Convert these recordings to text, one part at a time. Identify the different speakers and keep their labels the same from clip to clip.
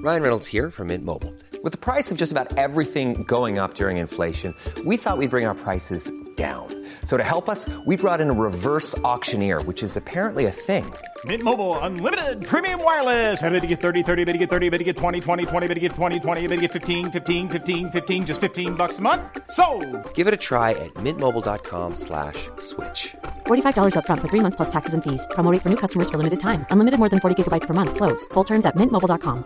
Speaker 1: Ryan Reynolds here from Mint Mobile. With the price of just about everything going up during inflation, we thought we'd bring our prices down. So to help us, we brought in a reverse auctioneer, which is apparently a thing.
Speaker 2: Mint Mobile Unlimited Premium Wireless. How to get 30, 30, bit to get 30, bit to get 20, 20, 20, bit to get 20, 20, bit to get 15, 15, 15, 15, just $15 a month? Sold!
Speaker 1: Give it a try at mintmobile.com/switch.
Speaker 3: $45 up front for 3 months plus taxes and fees. Promo rate for new customers for limited time. Unlimited more than 40 gigabytes per month. Slows full terms at mintmobile.com.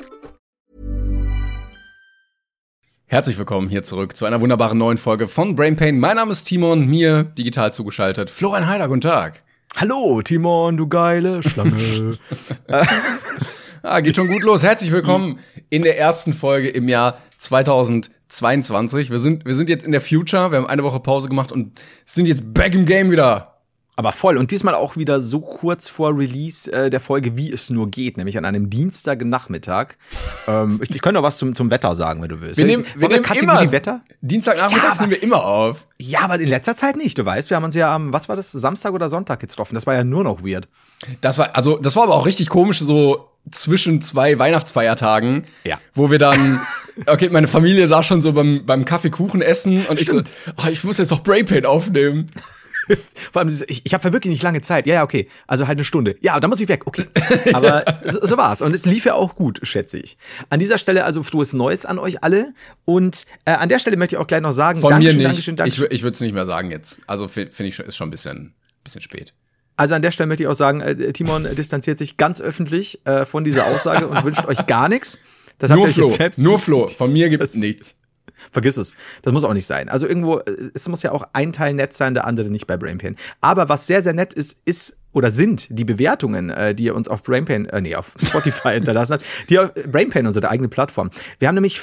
Speaker 4: Herzlich willkommen hier zurück zu einer wunderbaren neuen Folge von Brain Pain. Mein Name ist Timon, mir digital zugeschaltet Florian Heider, guten Tag.
Speaker 5: Hallo Timon, du geile Schlange.
Speaker 4: Geht schon gut los. Herzlich willkommen in der ersten Folge im Jahr 2022. Wir sind jetzt in der Future, wir haben eine Woche Pause gemacht und sind jetzt back im Game wieder.
Speaker 5: Aber voll. Und diesmal auch wieder so kurz vor Release der Folge, wie es nur geht. Nämlich an einem Dienstagnachmittag. Ich könnte noch was zum Wetter sagen, wenn du willst.
Speaker 4: Wir nehmen immer
Speaker 5: Wetter?
Speaker 4: Dienstagnachmittags nehmen wir immer auf.
Speaker 5: Ja, aber in letzter Zeit nicht. Du weißt, wir haben uns ja am, was war das, Samstag oder Sonntag getroffen. Das war ja nur noch weird.
Speaker 4: Das war aber auch richtig komisch, so zwischen zwei Weihnachtsfeiertagen.
Speaker 5: Ja.
Speaker 4: Wo wir dann, okay, meine Familie saß schon so beim Kaffeekuchen essen und
Speaker 5: Stimmt.
Speaker 4: ich muss jetzt noch Brain Pain aufnehmen.
Speaker 5: Vor allem, ich habe ja wirklich nicht lange Zeit. Ja, okay. Also halt eine Stunde. Ja, dann muss ich weg. Okay. Aber so war's. Und es lief ja auch gut, schätze ich. An dieser Stelle also frohes Neues an euch alle. Und an der Stelle möchte ich auch gleich noch sagen,
Speaker 4: von
Speaker 5: Dankeschön,
Speaker 4: mir nicht.
Speaker 5: Dankeschön.
Speaker 4: Ich würde es nicht mehr sagen jetzt. Also finde ich schon, ist schon ein bisschen spät.
Speaker 5: Also an der Stelle möchte ich auch sagen, Timon distanziert sich ganz öffentlich von dieser Aussage und wünscht euch gar nichts. Das habt ihr euch jetzt selbst.
Speaker 4: Nur Flo. Von mir gibt es nichts.
Speaker 5: Vergiss es. Das muss auch nicht sein. Also irgendwo, es muss ja auch ein Teil nett sein, der andere nicht bei Brain Pain. Aber was sehr, sehr nett ist oder sind die Bewertungen, die ihr uns auf auf Spotify hinterlassen habt, die auf Brain Pain, unsere eigene Plattform. Wir haben nämlich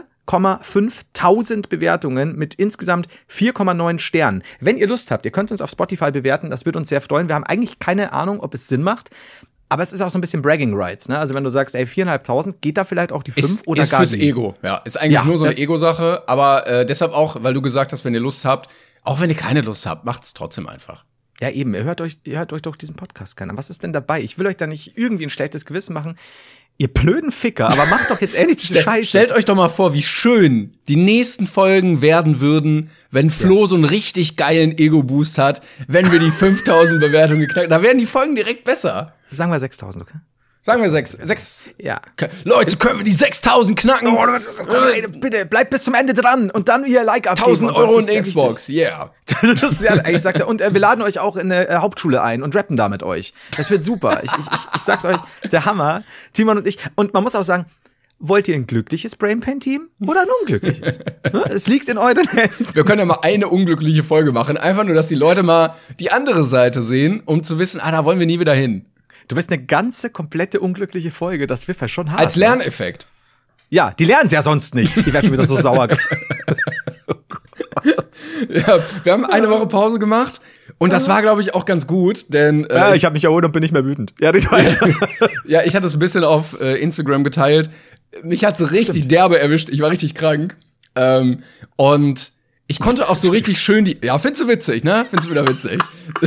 Speaker 5: 4,5 Bewertungen mit insgesamt 4,9 Sternen. Wenn ihr Lust habt, ihr könnt uns auf Spotify bewerten, das wird uns sehr freuen. Wir haben eigentlich keine Ahnung, ob es Sinn macht. Aber es ist auch so ein bisschen Bragging Rights, ne? Also wenn du sagst, 4.500, geht da vielleicht auch die 5 oder gar nicht?
Speaker 4: Ist fürs Ego, ja. Ist eigentlich nur so eine Ego-Sache. Aber deshalb auch, weil du gesagt hast, wenn ihr Lust habt, auch wenn ihr keine Lust habt, macht's trotzdem einfach.
Speaker 5: Ja, eben. Ihr hört euch doch diesen Podcast gerne an. Was ist denn dabei? Ich will euch da nicht irgendwie ein schlechtes Gewissen machen. Ihr blöden Ficker, aber macht doch jetzt endlich diese Scheiße.
Speaker 4: Stellt euch doch mal vor, wie schön die nächsten Folgen werden würden, wenn Flo so einen richtig geilen Ego-Boost hat, wenn wir die 5.000 Bewertungen geknackt. Da werden die Folgen direkt besser.
Speaker 5: Sagen wir 6.000, okay?
Speaker 4: Sagen wir 6.
Speaker 5: Ja.
Speaker 4: Leute, können wir die 6.000 knacken?
Speaker 5: Oh, bitte, bleibt bis zum Ende dran und dann ihr Like abgeben.
Speaker 4: 1.000 Euro in Xbox, yeah.
Speaker 5: Das ist ja, ich sag's ja. Und wir laden euch auch in eine Hauptschule ein und rappen da mit euch. Das wird super. Ich sag's euch, der Hammer. Timon und ich. Und man muss auch sagen, wollt ihr ein glückliches Brain Pain Team oder ein unglückliches? Es liegt in euren Händen.
Speaker 4: Wir können ja mal eine unglückliche Folge machen. Einfach nur, dass die Leute mal die andere Seite sehen, um zu wissen, da wollen wir nie wieder hin.
Speaker 5: Du wirst eine ganze, komplette unglückliche Folge, das wird ja schon hart.
Speaker 4: Als Lerneffekt.
Speaker 5: Ja, die lernen es ja sonst nicht. Die werden schon wieder so sauer.
Speaker 4: Oh Gott. Ja, wir haben eine Woche Pause gemacht und das war, glaube ich, auch ganz gut, denn
Speaker 5: ich habe mich erholt und bin nicht mehr wütend. Ja,
Speaker 4: ja, ich hatte es ein bisschen auf Instagram geteilt. Mich hat's richtig derbe erwischt. Ich war richtig krank. Und ich konnte auch so richtig schön findest du witzig, ne? Findest du wieder witzig?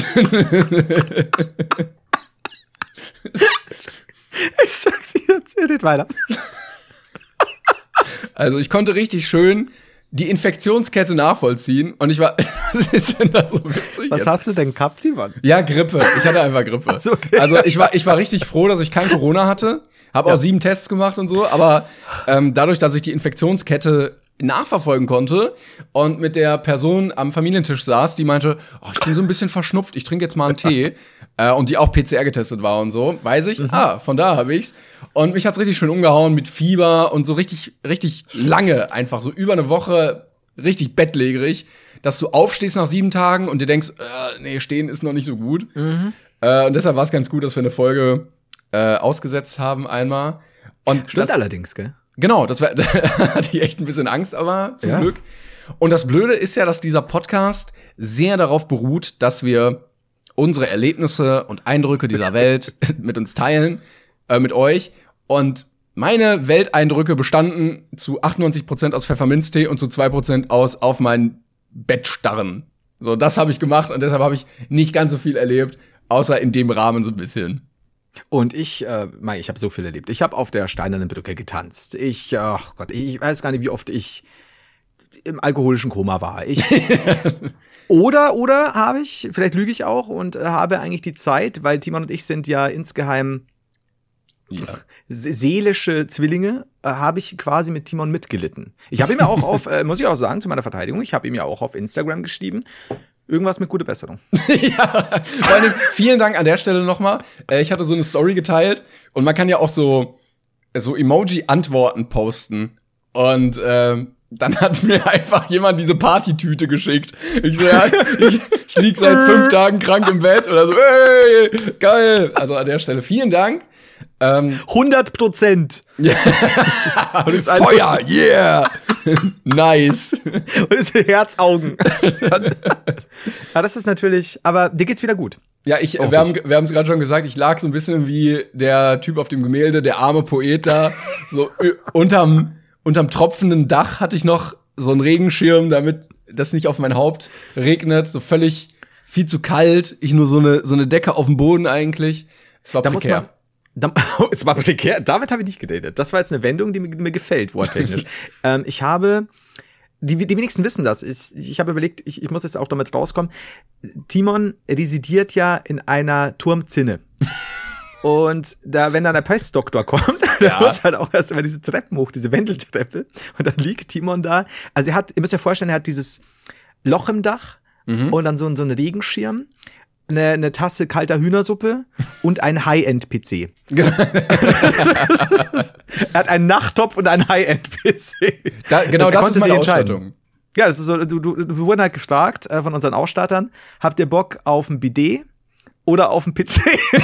Speaker 5: Ich sag's dir, erzähl nicht weiter.
Speaker 4: Also ich konnte richtig schön die Infektionskette nachvollziehen und ich war, was ist denn da so witzig?
Speaker 5: Was hast du denn gehabt, Timon?
Speaker 4: Ja, Grippe. Ich hatte einfach Grippe.
Speaker 5: Ach so, okay.
Speaker 4: Also ich war richtig froh, dass ich kein Corona hatte. Hab auch 7 Tests gemacht und so, aber dadurch, dass ich die Infektionskette nachverfolgen konnte und mit der Person am Familientisch saß, die meinte, ich bin so ein bisschen verschnupft, ich trinke jetzt mal einen Tee und die auch PCR getestet war und so, weiß ich, von da habe ich's. Und mich hat's richtig schön umgehauen mit Fieber und so richtig lange, einfach so über eine Woche richtig bettlägerig, dass du aufstehst nach 7 Tagen und dir denkst, nee, stehen ist noch nicht so gut. Und deshalb war es ganz gut, dass wir eine Folge ausgesetzt haben einmal. Und
Speaker 5: stimmt allerdings, gell?
Speaker 4: Genau, da hatte ich echt ein bisschen Angst, aber zum Glück. Und das Blöde ist ja, dass dieser Podcast sehr darauf beruht, dass wir unsere Erlebnisse und Eindrücke dieser Welt mit uns teilen, mit euch. Und meine Welteindrücke bestanden zu 98% aus Pfefferminztee und zu 2% aus auf mein Bett starren. So, das habe ich gemacht und deshalb habe ich nicht ganz so viel erlebt, außer in dem Rahmen so ein bisschen.
Speaker 5: Und ich habe so viel erlebt. Ich habe auf der Steinernen Brücke getanzt. Ach Gott, ich weiß gar nicht, wie oft ich im alkoholischen Koma war. Oder habe ich, vielleicht lüge ich auch und habe eigentlich die Zeit, weil Timon und ich sind ja insgeheim seelische Zwillinge, habe ich quasi mit Timon mitgelitten. Ich habe ihm ja auch muss ich auch sagen, zu meiner Verteidigung, ich habe ihm ja auch auf Instagram geschrieben, irgendwas mit gute Besserung.
Speaker 4: Ja, vor allem vielen Dank an der Stelle nochmal. Ich hatte so eine Story geteilt und man kann ja auch so Emoji-Antworten posten. Und dann hat mir einfach jemand diese Partytüte geschickt. Ich so, ja, ich lieg seit 5 Tagen krank im Bett oder so, ey, geil. Also an der Stelle vielen Dank.
Speaker 5: 100%.
Speaker 4: Ja. Und ist Feuer, yeah. Nice.
Speaker 5: Und es sind Herzaugen. Ja, das ist natürlich, aber dir geht's wieder gut.
Speaker 4: Ja, wir haben es gerade schon gesagt, ich lag so ein bisschen wie der Typ auf dem Gemälde, der arme Poet da, so unterm tropfenden Dach hatte ich noch so einen Regenschirm, damit das nicht auf mein Haupt regnet, so völlig viel zu kalt, ich nur so eine Decke auf dem Boden eigentlich. Es war prekär.
Speaker 5: Es war prekär, damit habe ich nicht gedatet. Das war jetzt eine Wendung, die mir gefällt, worttechnisch. Ich habe, die wenigsten wissen das, ich habe überlegt, ich muss jetzt auch damit rauskommen, Timon residiert ja in einer Turmzinne. Und wenn dann der Pestdoktor kommt, der muss halt auch erst immer diese Treppen hoch, diese Wendeltreppe. Und dann liegt Timon da. Also ihr müsst euch vorstellen, er hat dieses Loch im Dach und dann so einen Regenschirm, eine Tasse kalter Hühnersuppe und ein High-End-PC. Genau. Er hat einen Nachttopf und einen High-End-PC.
Speaker 4: Genau, das ist meine Ausstattung.
Speaker 5: Ja, das ist so, wir wurden halt gefragt von unseren Ausstattern, habt ihr Bock auf ein Bidet? Oder auf dem PC.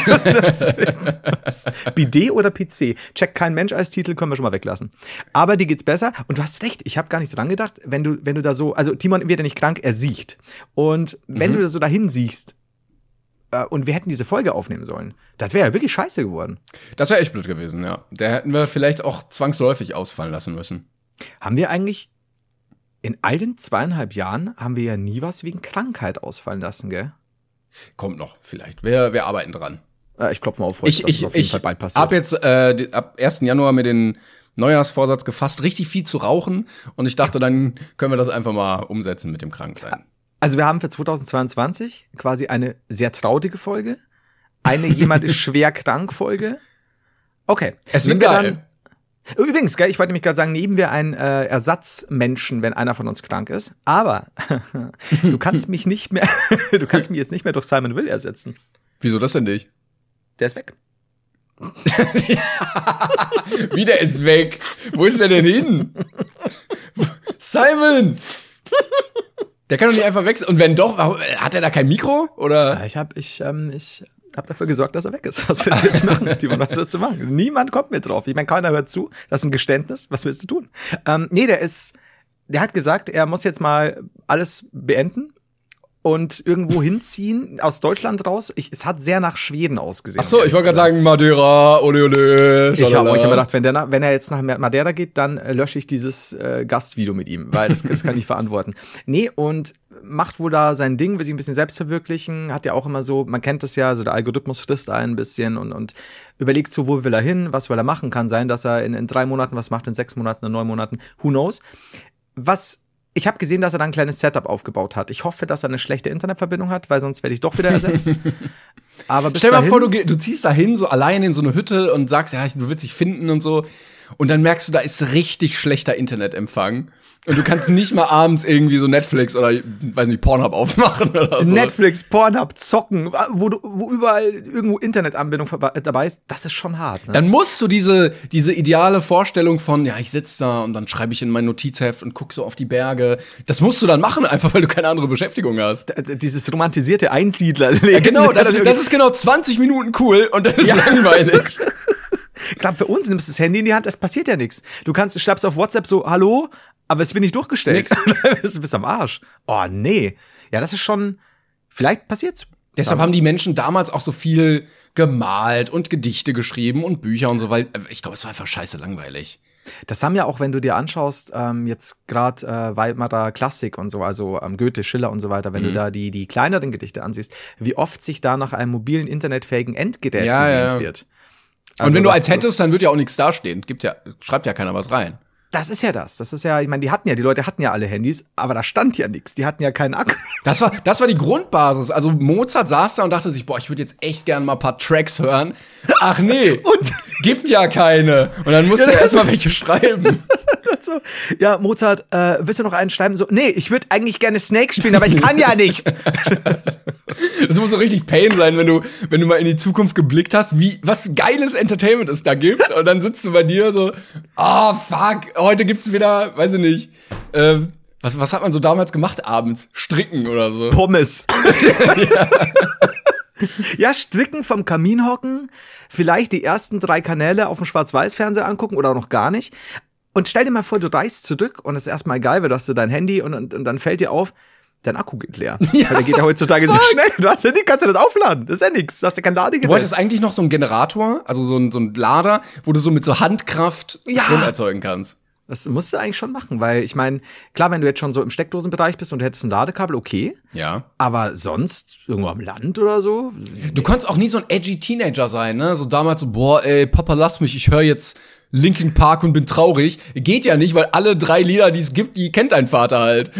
Speaker 5: Bidet oder PC? Checkt kein Mensch als Titel, können wir schon mal weglassen. Aber dir geht's besser. Und du hast recht, ich habe gar nicht dran gedacht, wenn du da so, also Timon wird ja nicht krank, er siecht. Und wenn du da so dahin siehst, und wir hätten diese Folge aufnehmen sollen, das wäre ja wirklich scheiße geworden.
Speaker 4: Das wäre echt blöd gewesen, ja. Da hätten wir vielleicht auch zwangsläufig ausfallen lassen müssen.
Speaker 5: Haben wir eigentlich, in all den 2,5 Jahren, haben wir ja nie was wegen Krankheit ausfallen lassen, gell?
Speaker 4: Kommt noch, vielleicht. Wir arbeiten dran.
Speaker 5: Ich klopfe mal auf Holz, dass es auf jeden Fall bald passiert.
Speaker 4: Ab jetzt, ab 1. Januar mir den Neujahrsvorsatz gefasst, richtig viel zu rauchen. Und ich dachte, dann können wir das einfach mal umsetzen mit dem Kranksein.
Speaker 5: Also wir haben für 2022 quasi eine sehr traurige Folge. Eine jemand ist schwer krank Folge. Okay.
Speaker 4: Es wird geil.
Speaker 5: Übrigens, gell, ich wollte nämlich gerade sagen, nehmen wir einen Ersatzmenschen, wenn einer von uns krank ist. Aber du kannst mich jetzt nicht mehr durch Simon Will ersetzen.
Speaker 4: Wieso das denn nicht?
Speaker 5: Der ist weg.
Speaker 4: Wie, der ist weg? Wo ist der denn hin? Simon! Der kann doch nicht einfach wechseln. Und wenn doch, hat er da kein Mikro? Oder?
Speaker 5: Ich habe dafür gesorgt, dass er weg ist. Was willst du jetzt machen, Timon? Was willst du machen? Niemand kommt mir drauf. Ich meine, keiner hört zu. Das ist ein Geständnis. Was willst du tun? Nee, der hat gesagt, er muss jetzt mal alles beenden und irgendwo hinziehen, aus Deutschland raus. Es hat sehr nach Schweden ausgesehen.
Speaker 4: Ach so, ich wollte gerade sagen, Madeira, ole ole.
Speaker 5: Ich habe gedacht, wenn er jetzt nach Madeira geht, dann lösche ich dieses Gastvideo mit ihm, weil das kann ich nicht verantworten. Nee, und macht wohl da sein Ding, will sich ein bisschen selbst verwirklichen, hat ja auch immer so, man kennt das ja, so der Algorithmus frisst ein bisschen und überlegt so, wo will er hin, was will er machen, kann sein, dass er in 3 Monaten was macht, in 6 Monaten, in 9 Monaten, who knows. Ich habe gesehen, dass er da ein kleines Setup aufgebaut hat. Ich hoffe, dass er eine schlechte Internetverbindung hat, weil sonst werde ich doch wieder ersetzt. Aber
Speaker 4: stell dir mal vor, du ziehst da hin, so allein in so eine Hütte und sagst, ja, du willst dich finden und so. Und dann merkst du, da ist richtig schlechter Internetempfang. Und du kannst nicht mal abends irgendwie so Netflix oder, weiß nicht, Pornhub aufmachen oder so.
Speaker 5: Netflix, Pornhub, zocken, wo überall irgendwo Internetanbindung dabei ist, das ist schon hart. Ne?
Speaker 4: Dann musst du diese ideale Vorstellung von, ja, ich sitze da und dann schreibe ich in mein Notizheft und guck so auf die Berge. Das musst du dann machen, einfach weil du keine andere Beschäftigung hast.
Speaker 5: Dieses romantisierte Einsiedlerleben.
Speaker 4: Ja, genau, das ist genau 20 Minuten cool und dann ist langweilig.
Speaker 5: Klar, für uns nimmst du das Handy in die Hand, es passiert ja nichts. Du schreibst auf WhatsApp so, hallo, aber es wird nicht durchgestellt. Du bist am Arsch. Oh, nee. Ja, das ist schon, vielleicht passiert's.
Speaker 4: Deshalb haben die Menschen damals auch so viel gemalt und Gedichte geschrieben und Bücher und so, weil ich glaube, es war einfach scheiße langweilig.
Speaker 5: Das haben ja auch, wenn du dir anschaust, jetzt gerade Weimarer Klassik und so, also Goethe, Schiller und so weiter, wenn du da die kleineren Gedichte ansiehst, wie oft sich da nach einem mobilen, internetfähigen Endgerät gesehnt wird. Also
Speaker 4: und wenn du eins hättest, dann wird ja auch nichts dastehen. Schreibt ja keiner was rein.
Speaker 5: Das ist ja das. Das ist ja, ich meine, die Leute hatten ja alle Handys, aber da stand ja nichts. Die hatten ja keinen Akku.
Speaker 4: Das war die Grundbasis. Also Mozart saß da und dachte sich, boah, ich würde jetzt echt gerne mal ein paar Tracks hören. Ach nee, und gibt ja keine. Und dann musste er erstmal welche schreiben.
Speaker 5: So, ja, Mozart, willst du noch einen schreiben? So, nee, ich würde eigentlich gerne Snake spielen, aber ich kann ja nicht.
Speaker 4: Das muss so richtig Pain sein, wenn du mal in die Zukunft geblickt hast, was geiles Entertainment es da gibt. Und dann sitzt du bei dir so, fuck, heute gibt's wieder, weiß ich nicht, was hat man so damals gemacht abends? Stricken oder so.
Speaker 5: Pommes. Ja, stricken, vom Kamin hocken, vielleicht die ersten 3 Kanäle auf dem Schwarz-Weiß-Fernseher angucken oder auch noch gar nicht. Und stell dir mal vor, du reist zurück und es ist erstmal egal, weil du hast so dein Handy und dann fällt dir auf, dein Akku geht leer. Ja, weil der geht ja heutzutage sehr schnell. Du hast ja nicht, kannst du das aufladen. Das ist ja nichts. Du hast ja kein Ladegerät.
Speaker 4: Du wolltest eigentlich noch so einen Generator, also so ein Lader, wo du so mit so Handkraft Strom erzeugen kannst.
Speaker 5: Das musst du eigentlich schon machen, weil ich meine, klar, wenn du jetzt schon so im Steckdosenbereich bist und du hättest ein Ladekabel, okay.
Speaker 4: Ja.
Speaker 5: Aber sonst, irgendwo am Land oder so?
Speaker 4: Du konntest auch nie so ein edgy Teenager sein, ne? So damals so, boah, ey, Papa, lass mich, ich höre jetzt Linkin Park und bin traurig. Geht ja nicht, weil alle 3 Lieder, die es gibt, die kennt dein Vater halt.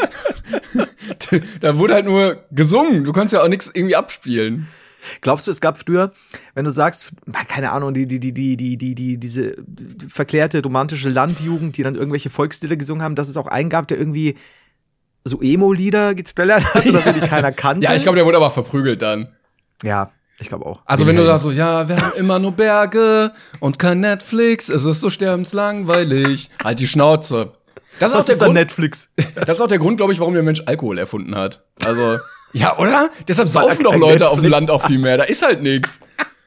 Speaker 4: Da wurde halt nur gesungen. Du konntest ja auch nichts irgendwie abspielen.
Speaker 5: Glaubst du, es gab früher, wenn du sagst, keine Ahnung, diese verklärte romantische Landjugend, die dann irgendwelche Volkslieder gesungen haben, dass es auch einen gab, der irgendwie so Emo-Lieder getrellert hat oder so, die keiner kannte?
Speaker 4: Ja, ich glaube, der wurde aber verprügelt dann.
Speaker 5: Ja, ich glaube auch.
Speaker 4: Also wenn du sagst so, ja, wir haben immer nur Berge und kein Netflix, es ist so sterbenslangweilig. Halt die Schnauze. Das ist auch der Grund,
Speaker 5: Netflix.
Speaker 4: Das ist auch der Grund, glaube ich, warum der Mensch Alkohol erfunden hat. Also, ja, oder? Deshalb saufen doch Leute Netflix auf dem Land auch viel mehr. Da ist halt nix.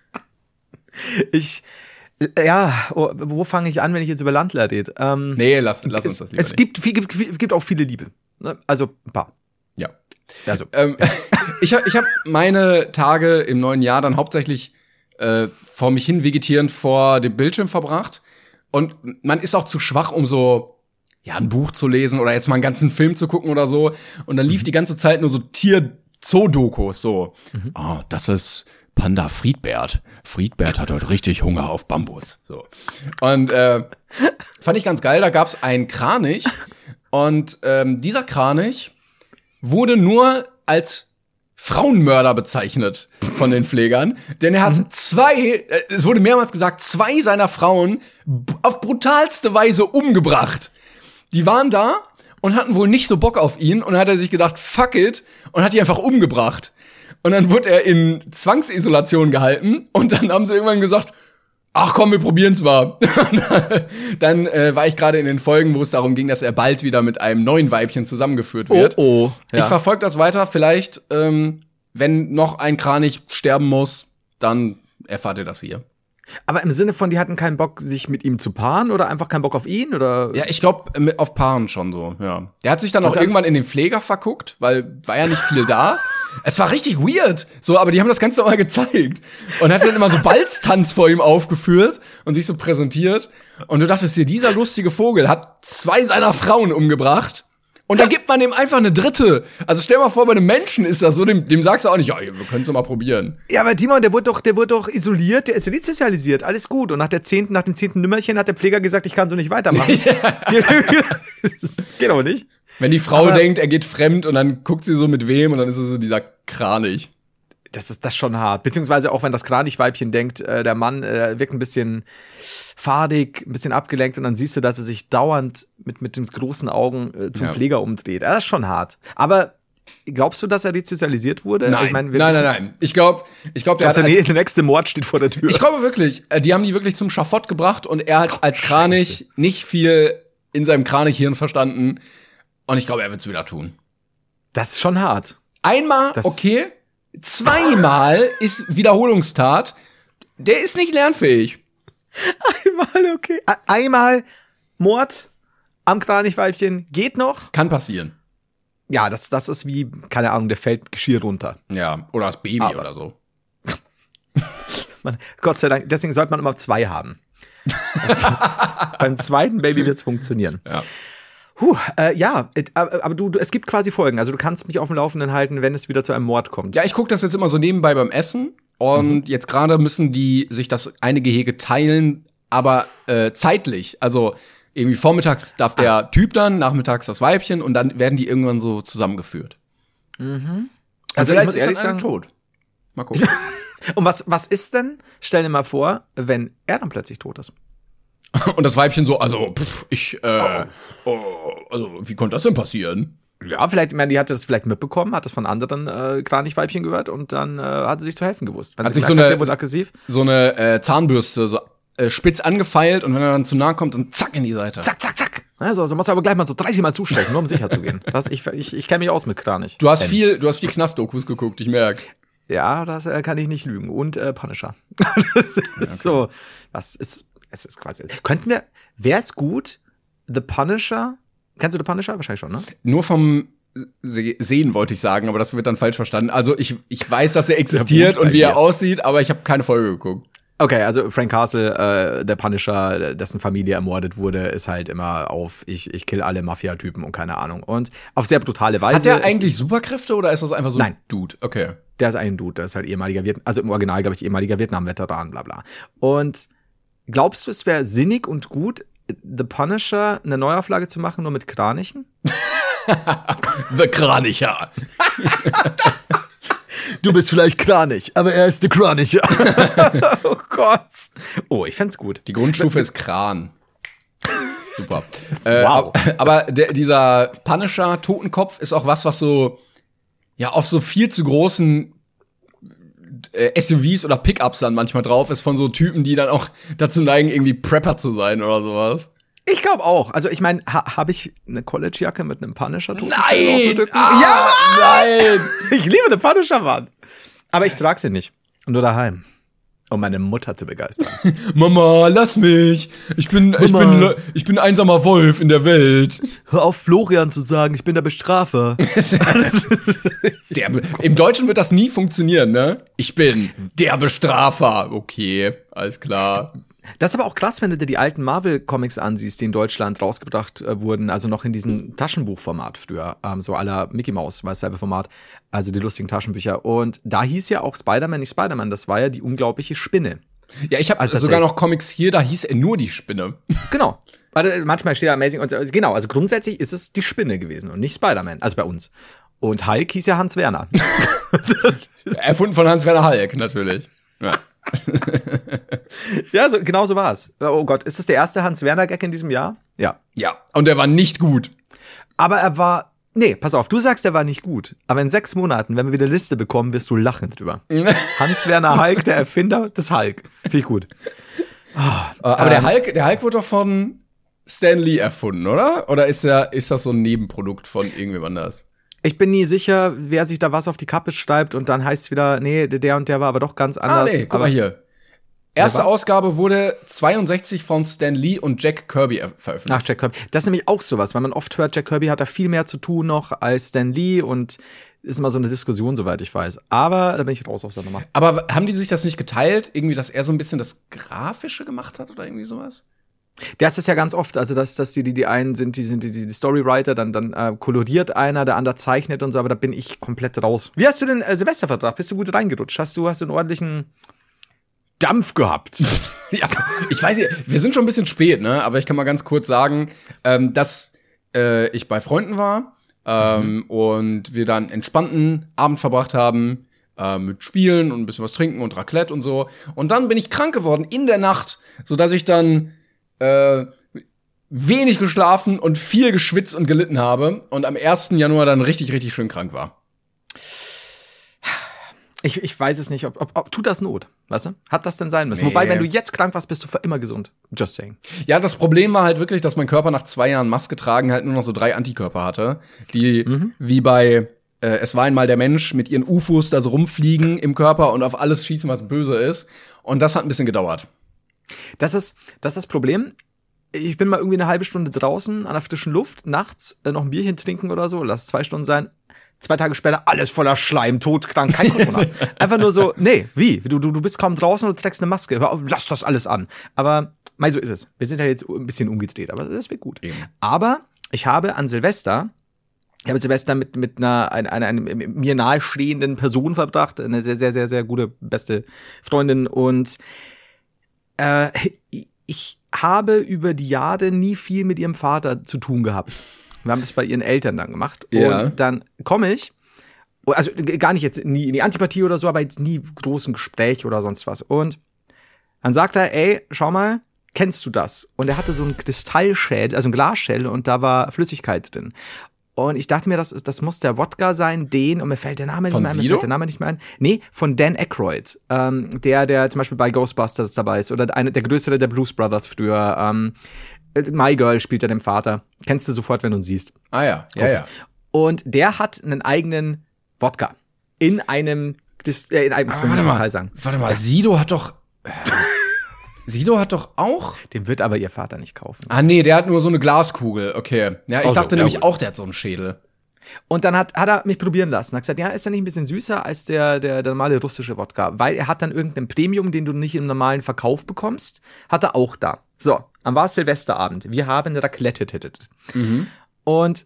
Speaker 5: Wo fange ich an, wenn ich jetzt über Landler rede?
Speaker 4: Nee, lass uns das lieber
Speaker 5: Es gibt auch viele Liebe. Also, ein paar.
Speaker 4: Ja.
Speaker 5: Also.
Speaker 4: Ich hab meine Tage im neuen Jahr dann hauptsächlich vor mich hin vegetierend vor dem Bildschirm verbracht. Und man ist auch zu schwach, um so ein Buch zu lesen oder jetzt mal einen ganzen Film zu gucken oder so. Und dann lief die ganze Zeit nur so Tier-Zoo-Dokus, so. Das ist Panda Friedbert. Friedbert hat heute richtig Hunger auf Bambus, so. Und fand ich ganz geil, da gab's einen Kranich. Und dieser Kranich wurde nur als Frauenmörder bezeichnet von den Pflegern, denn er hat es wurde mehrmals gesagt, 2 seiner Frauen auf brutalste Weise umgebracht. Die waren da und hatten wohl nicht so Bock auf ihn und dann hat er sich gedacht, fuck it, und hat die einfach umgebracht. Und dann wurde er in Zwangsisolation gehalten und dann haben sie irgendwann gesagt, ach komm, wir probieren's mal. Dann war ich gerade in den Folgen, wo es darum ging, dass er bald wieder mit einem neuen Weibchen zusammengeführt wird.
Speaker 5: Ja.
Speaker 4: Ich verfolge das weiter. Vielleicht, wenn noch ein Kranich sterben muss, dann erfahrt ihr das hier.
Speaker 5: Aber im Sinne von, die hatten keinen Bock, sich mit ihm zu paaren oder einfach keinen Bock auf ihn? Oder?
Speaker 4: Ja, ich glaube, auf Paaren schon so, ja. Der hat sich dann auch irgendwann in den Pfleger verguckt, weil war ja nicht viel da. Es war richtig weird, so, aber die haben das Ganze auch mal gezeigt. Und hat dann immer so Balztanz vor ihm aufgeführt und sich so präsentiert. Und du dachtest dir, dieser lustige Vogel hat 2 seiner Frauen umgebracht. Und dann gibt man dem einfach eine 3. Also stell mal vor, bei einem Menschen ist das so, dem sagst du auch nicht, ja, wir können es doch mal probieren.
Speaker 5: Ja, aber Timon, der wurde doch isoliert, der ist resozialisiert, alles gut. Und nach dem 10. Nümmerchen hat der Pfleger gesagt, ich kann so nicht weitermachen. Das geht aber nicht.
Speaker 4: Wenn die Frau denkt, er geht fremd und dann guckt sie so mit wem und dann ist es so dieser Kranich.
Speaker 5: Das ist das schon hart. Beziehungsweise auch wenn das Kranichweibchen denkt, der Mann wirkt ein bisschen fadig, ein bisschen abgelenkt und dann siehst du, dass er sich dauernd mit den großen Augen zum Pfleger umdreht. Das ist schon hart. Aber glaubst du, dass er desozialisiert wurde?
Speaker 4: Nein,
Speaker 5: ich mein,
Speaker 4: nein. Ich glaube, der
Speaker 5: nächste Mord steht vor der Tür.
Speaker 4: Ich glaube wirklich, die haben die wirklich zum Schafott gebracht und er hat als Kranich nicht viel in seinem Kranichhirn verstanden. Und ich glaube, er wird's wieder tun.
Speaker 5: Das ist schon hart.
Speaker 4: Einmal, okay. 2-mal ist Wiederholungstat. Der ist nicht lernfähig.
Speaker 5: Einmal, okay. Einmal Mord am Kranichweibchen geht noch.
Speaker 4: Kann passieren.
Speaker 5: Ja, das ist wie, keine Ahnung, der fällt Geschirr runter.
Speaker 4: Ja, oder das Baby oder so.
Speaker 5: Gott sei Dank, deswegen sollte man immer 2 haben. Also, beim zweiten Baby wird's funktionieren.
Speaker 4: Ja.
Speaker 5: Aber es gibt quasi Folgen. Also du kannst mich auf dem Laufenden halten, wenn es wieder zu einem Mord kommt.
Speaker 4: Ja, ich gucke das jetzt immer so nebenbei beim Essen. Und jetzt gerade müssen die sich das eine Gehege teilen, aber zeitlich. Also irgendwie vormittags darf der Typ dann, nachmittags das Weibchen und dann werden die irgendwann so zusammengeführt.
Speaker 5: Also ich muss ehrlich
Speaker 4: ist dann
Speaker 5: sagen,
Speaker 4: tot. Mal gucken.
Speaker 5: und was ist denn, stell dir mal vor, wenn er dann plötzlich tot ist?
Speaker 4: Und das Weibchen so, also, wie konnte das denn passieren?
Speaker 5: Ja, vielleicht, ich meine, die hatte das vielleicht mitbekommen, hat das von anderen Kranichweibchen gehört und dann hat sie sich zu helfen gewusst. Wenn
Speaker 4: Hat
Speaker 5: sie
Speaker 4: sich
Speaker 5: gemerkt hat, der wurde aggressiv.
Speaker 4: so eine Zahnbürste so spitz angefeilt und wenn er dann zu nahe kommt, dann zack in die Seite.
Speaker 5: Zack, zack, zack. Also musst du aber gleich mal so 30 Mal zustecken, nur um sicher zu gehen. Ich kenne mich aus mit Kranich.
Speaker 4: Du hast viel Knastdokus geguckt, ich merke.
Speaker 5: Ja, das kann ich nicht lügen. Und Punisher. Das ist so, es ist quasi. Wäre es gut, The Punisher, kennst du The Punisher? Wahrscheinlich schon, ne?
Speaker 4: Nur vom Sehen wollte ich sagen, aber das wird dann falsch verstanden. Also ich weiß, dass er existiert und wie er aussieht, aber ich habe keine Folge geguckt.
Speaker 5: Okay, also Frank Castle, der Punisher, dessen Familie ermordet wurde, ist halt immer auf ich kill alle Mafia-Typen und keine Ahnung. Und auf sehr brutale Weise.
Speaker 4: Hat der eigentlich Superkräfte oder ist das einfach so
Speaker 5: ein
Speaker 4: Dude? Okay.
Speaker 5: Der ist ein Dude, der ist halt ehemaliger im Original, glaube ich, ehemaliger Vietnam-Veteran, bla bla. Und glaubst du, es wäre sinnig und gut, The Punisher eine Neuauflage zu machen, nur mit Kranichen?
Speaker 4: The Kranicher.
Speaker 5: Du bist vielleicht Kranich, aber er ist der Kranicher. Oh Gott. Oh, ich fänd's gut.
Speaker 4: Die Grundstufe ist Kran. Super.
Speaker 5: Wow.
Speaker 4: Aber dieser Punisher Totenkopf ist auch was so auf so viel zu großen SUVs oder Pickups dann manchmal drauf ist von so Typen, die dann auch dazu neigen, irgendwie Prepper zu sein oder sowas.
Speaker 5: Ich glaube auch. Also ich meine, habe ich eine College-Jacke mit einem Punisher?
Speaker 4: Nein!
Speaker 5: Ja,
Speaker 4: nein!
Speaker 5: Ich liebe den Punisher, Mann. Aber ich trage sie nicht. Nur daheim. Um meine Mutter zu begeistern.
Speaker 4: Mama, lass mich. Ich bin ein einsamer Wolf in der Welt.
Speaker 5: Hör auf, Florian zu sagen, ich bin der Bestrafer.
Speaker 4: Im Deutschen wird das nie funktionieren, ne? Ich bin der Bestrafer. Okay, alles klar.
Speaker 5: Das ist aber auch krass, wenn du dir die alten Marvel-Comics ansiehst, die in Deutschland rausgebracht wurden, also noch in diesem Taschenbuchformat früher, so à la Mickey Mouse, war dasselbe Format, also die lustigen Taschenbücher. Und da hieß ja auch Spider-Man nicht Spider-Man, das war ja die unglaubliche Spinne.
Speaker 4: Ja, ich habe sogar noch Comics hier, da hieß er nur die Spinne.
Speaker 5: Genau. Manchmal steht da Amazing und genau, also grundsätzlich ist es die Spinne gewesen und nicht Spider-Man, also bei uns. Und Hulk hieß ja Hans Werner.
Speaker 4: Erfunden von Hans Werner Hulk, natürlich. Ja.
Speaker 5: Ja, genau so war es. Oh Gott, ist das der erste Hans-Werner-Gag in diesem Jahr? Ja.
Speaker 4: Ja, und der war nicht gut.
Speaker 5: Aber nee, pass auf, du sagst, er war nicht gut. Aber in 6 Monaten, wenn wir wieder eine Liste bekommen, wirst du lachen drüber. Hans-Werner Hulk, der Erfinder des Hulk. Finde ich gut.
Speaker 4: Aber der Hulk wurde doch von Stan Lee erfunden, oder? Oder ist das so ein Nebenprodukt von irgendwem anders?
Speaker 5: Ich bin nie sicher, wer sich da was auf die Kappe schreibt und dann heißt es wieder, nee, der und der war aber doch ganz anders.
Speaker 4: Guck mal hier. Erste Ausgabe wurde 62 von Stan Lee und Jack Kirby veröffentlicht.
Speaker 5: Ach, Jack Kirby. Das ist nämlich auch sowas, weil man oft hört, Jack Kirby hat da viel mehr zu tun noch als Stan Lee und ist immer so eine Diskussion, soweit ich weiß. Aber da bin ich raus aus der Nummer.
Speaker 4: Aber haben die sich das nicht geteilt? Irgendwie, dass er so ein bisschen das Grafische gemacht hat oder irgendwie sowas?
Speaker 5: Das ist ja ganz oft, also dass die einen sind die Storywriter, dann koloriert einer, der andere zeichnet und so, aber da bin ich komplett raus. Wie hast du den Silvester verbracht? Bist du gut reingerutscht? Hast du einen ordentlichen Dampf gehabt?
Speaker 4: Ja, ich weiß nicht, wir sind schon ein bisschen spät, ne? Aber ich kann mal ganz kurz sagen, dass ich bei Freunden war und wir dann einen entspannten Abend verbracht haben mit Spielen und ein bisschen was trinken und Raclette und so. Und dann bin ich krank geworden in der Nacht, sodass ich dann wenig geschlafen und viel geschwitzt und gelitten habe und am 1. Januar dann richtig, richtig schön krank war.
Speaker 5: Ich weiß es nicht, ob tut das Not, weißt du? Hat das denn sein müssen? Nee. Wobei, wenn du jetzt krank warst, bist du für immer gesund. Just saying.
Speaker 4: Ja, das Problem war halt wirklich, dass mein Körper nach 2 Jahren Maske tragen halt nur noch so 3 Antikörper hatte, die wie bei Es war einmal der Mensch mit ihren UFOs da so rumfliegen im Körper und auf alles schießen, was böse ist. Und das hat ein bisschen gedauert.
Speaker 5: Das ist das Problem. Ich bin mal irgendwie eine halbe Stunde draußen an der frischen Luft, nachts noch ein Bierchen trinken oder so, lass 2 Stunden sein. 2 Tage später alles voller Schleim, todkrank, kein Corona. Einfach nur so, nee, wie? Du bist kaum draußen und du trägst eine Maske. Hör auf, lass das alles an. Aber, so ist es. Wir sind ja jetzt ein bisschen umgedreht, aber das wird gut. Eben. Aber ich habe Silvester mit einer mir nahestehenden Person verbracht, eine sehr, sehr, sehr, sehr gute, beste Freundin. Und ich habe über die Jahre nie viel mit ihrem Vater zu tun gehabt. Wir haben das bei ihren Eltern dann gemacht.
Speaker 4: Ja.
Speaker 5: Und dann komme ich, also gar nicht jetzt nie in die Antipathie oder so, aber jetzt nie großen Gespräch oder sonst was. Und dann sagt er, ey, schau mal, kennst du das? Und er hatte so einen Kristallschädel, also einen Glasschädel, und da war Flüssigkeit drin. Und ich dachte mir, das muss der Wodka sein, und mir fällt der Name nicht mehr ein. Nee, von Dan Aykroyd, der zum Beispiel bei Ghostbusters dabei ist, oder der größere der Blues Brothers früher. My Girl spielt er den Vater. Kennst du sofort, wenn du ihn siehst.
Speaker 4: Ah ja, ja.
Speaker 5: Und der hat einen eigenen Wodka in einem
Speaker 4: Warte mal, Sido hat doch auch?
Speaker 5: Den wird aber ihr Vater nicht kaufen.
Speaker 4: Ah nee, der hat nur so eine Glaskugel, okay. Ja, ich dachte nämlich auch, der hat so einen Schädel.
Speaker 5: Und dann hat er mich probieren lassen. Er hat gesagt, ja, ist er nicht ein bisschen süßer als der normale russische Wodka? Weil er hat dann irgendein Premium, den du nicht im normalen Verkauf bekommst, hat er auch da. So, dann war es Silvesterabend. Wir haben Raclette tittet. Und